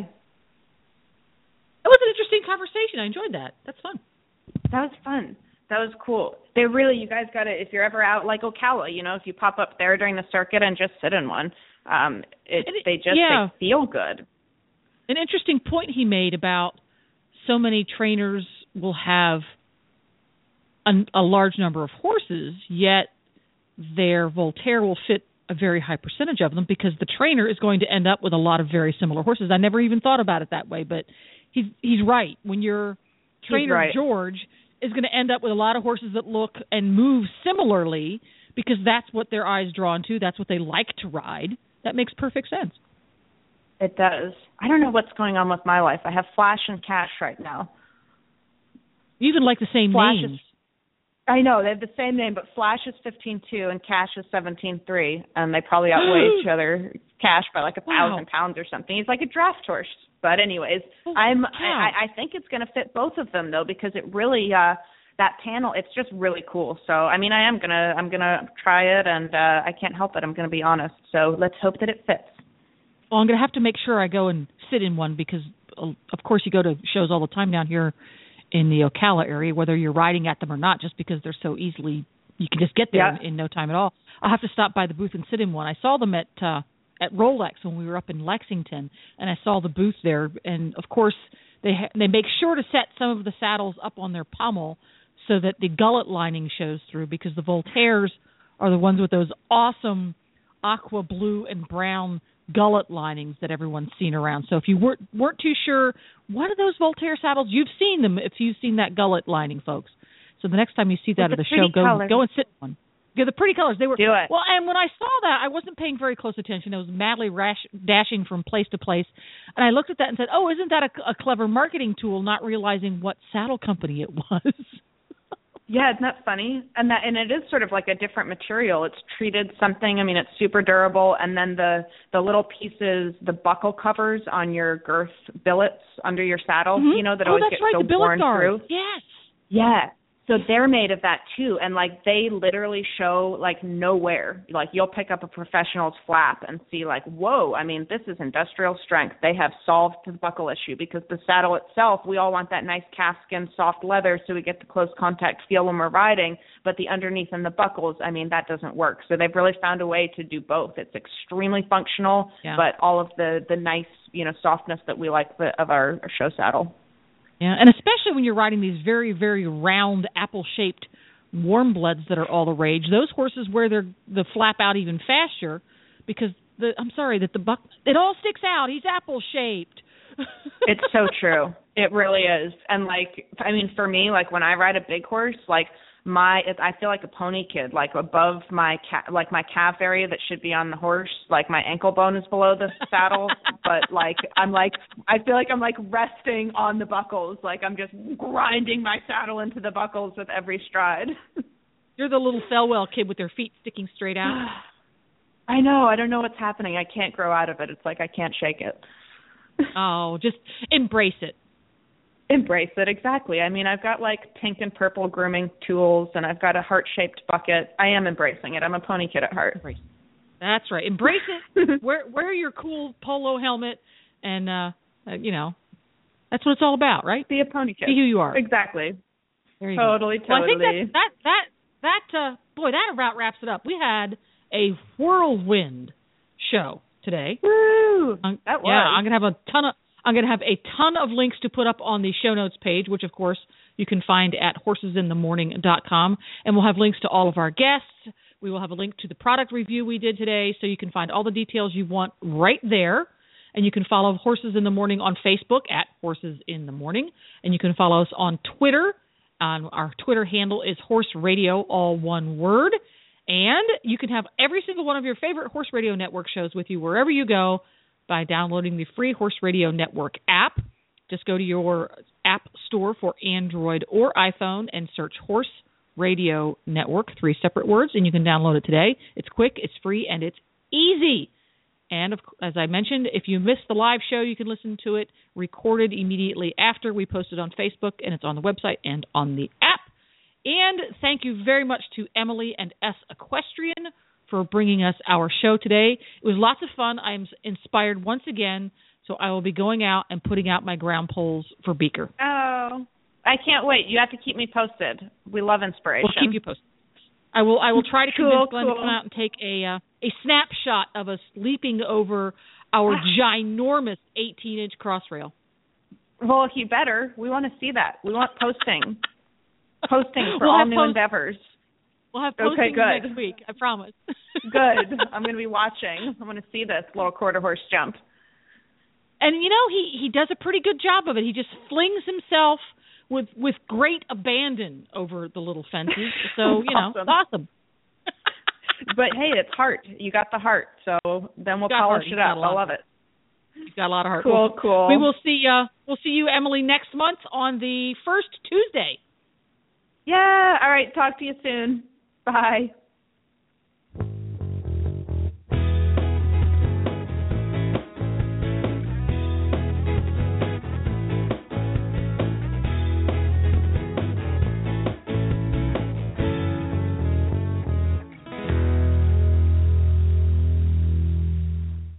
It was an interesting conversation. I enjoyed that. That's fun. That was fun. That was cool. They really, you guys got to, if you're ever out like Ocala, you know, if you pop up there during the circuit and just sit in one, um, it, it they just yeah. they feel good. An interesting point he made about so many trainers will have a, a large number of horses, yet their Voltaire will fit a very high percentage of them because the trainer is going to end up with a lot of very similar horses. I never even thought about it that way, but he's he's right. When your trainer right. George is going to end up with a lot of horses that look and move similarly because that's what their eye's drawn to, that's what they like to ride, that makes perfect sense. It does. I don't know what's going on with my life. I have Flash and Cash right now. You even like the same Flash names. Is, I know, they have the same name, but Flash is fifteen two and Cash is seventeen three, and they probably outweigh each other, Cash by like a thousand wow. pounds or something. He's like a draft horse. But anyways, oh, I'm wow. I, I think it's going to fit both of them though, because it really uh, that panel, it's just really cool. So I mean, I am gonna I'm gonna try it, and uh, I can't help it. I'm gonna be honest. So let's hope that it fits. Well, I'm going to have to make sure I go and sit in one because, of course, you go to shows all the time down here in the Ocala area, whether you're riding at them or not, just because they're so easily you can just get there Yeah. in, in no time at all. I'll have to stop by the booth and sit in one. I saw them at uh, at Rolex when we were up in Lexington, and I saw the booth there. And, of course, they ha- they make sure to set some of the saddles up on their pommel so that the gullet lining shows through, because the Voltaires are the ones with those awesome aqua blue and brown gullet linings that everyone's seen around. So if you weren't, weren't too sure, what are those Voltaire saddles? You've seen them if you've seen that gullet lining, folks. So the next time you see that With at the a show, go colors. go and sit in one. Yeah, the pretty colors. They were Do it. well, and when I saw that, I wasn't paying very close attention. I was madly rash, dashing from place to place, and I looked at that and said, "Oh, isn't that a, a clever marketing tool?" Not realizing what saddle company it was. Yeah, isn't that funny? And that and it is sort of like a different material. It's treated something. I mean, it's super durable. And then the the little pieces, the buckle covers on your girth billets under your saddle, Mm-hmm. you know, that oh, always that's get right, so the billet worn guard. through. Yes. Yeah. So they're made of that too, and like they literally show like nowhere. Like you'll pick up a professional's flap and see like, whoa, I mean, this is industrial strength. They have solved the buckle issue, because the saddle itself, we all want that nice calfskin, soft leather, so we get the close contact feel when we're riding. But the underneath and the buckles, I mean, that doesn't work. So they've really found a way to do both. It's extremely functional, Yeah. but all of the the nice, you know, softness that we like the, of our, our show saddle. Yeah, and especially when you're riding these very, very round, apple-shaped warm bloods that are all the rage. Those horses wear their the flap out even faster, because the I'm sorry that the buck it all sticks out. He's apple-shaped. It's so true. It really is. And like, I mean, for me, like when I ride a big horse, like my, it, I feel like a pony kid, like above my ca- like my calf area that should be on the horse, like my ankle bone is below the saddle, but like I'm like, I feel like I'm like resting on the buckles, like I'm just grinding my saddle into the buckles with every stride. You're the little Felwell kid with their feet sticking straight out. I know. I don't know what's happening. I can't grow out of it. It's like I can't shake it. Oh, just embrace it. Embrace it, exactly. I mean, I've got like pink and purple grooming tools, and I've got a heart-shaped bucket. I am embracing it. I'm a pony kid at heart. Embrace. That's right. Embrace it. wear wear your cool polo helmet, and uh, uh, you know, that's what it's all about, right? Be a pony kid. Be who you are. Exactly. There you totally, go. totally. Well, I think that that that that uh, boy, that about wraps it up. We had a whirlwind show today. Woo! Um, that was. Yeah, I'm gonna have a ton of. I'm going to have a ton of links to put up on the show notes page, which, of course, you can find at horses in the morning dot com. And we'll have links to all of our guests. We will have a link to the product review we did today, so you can find all the details you want right there. And you can follow Horses in the Morning on Facebook at Horses in the Morning. And you can follow us on Twitter. Um, our Twitter handle is Horse Radio, all one word. And you can have every single one of your favorite Horse Radio Network shows with you wherever you go, by downloading the free Horse Radio Network app. Just go to your app store for Android or iPhone and search Horse Radio Network, three separate words, and you can download it today. It's quick, it's free, and it's easy. And of, as I mentioned, if you missed the live show, you can listen to it recorded immediately after we post it on Facebook, and it's on the website and on the app. And thank you very much to Emily and S Equestrian for bringing us our show today. It was lots of fun. I'm inspired once again, so I will be going out and putting out my ground poles for Beaker. Oh, I can't wait. You have to keep me posted. We love inspiration. We'll keep you posted. I will. I will try to Cool, convince Glenn cool. to come out and take a uh, a snapshot of us leaping over our ginormous eighteen inch crossrail. Well, he better. We want to see that. We want posting. Posting for We'll all have new post- endeavors. We'll have Okay, posting good. next week. I promise. Good. I'm going to be watching. I'm going to see this little quarter horse jump. And you know, he he does a pretty good job of it. He just flings himself with with great abandon over the little fences. So you know, Awesome. it's awesome. But hey, it's heart. You got the heart. So then we'll Got polish heart. it You got up. a lot I love of it. He's got a lot of heart. Cool, Well, cool. We will see. Uh, we'll see you, Emily, next month on the first Tuesday. Yeah. All right. Talk to you soon. Bye.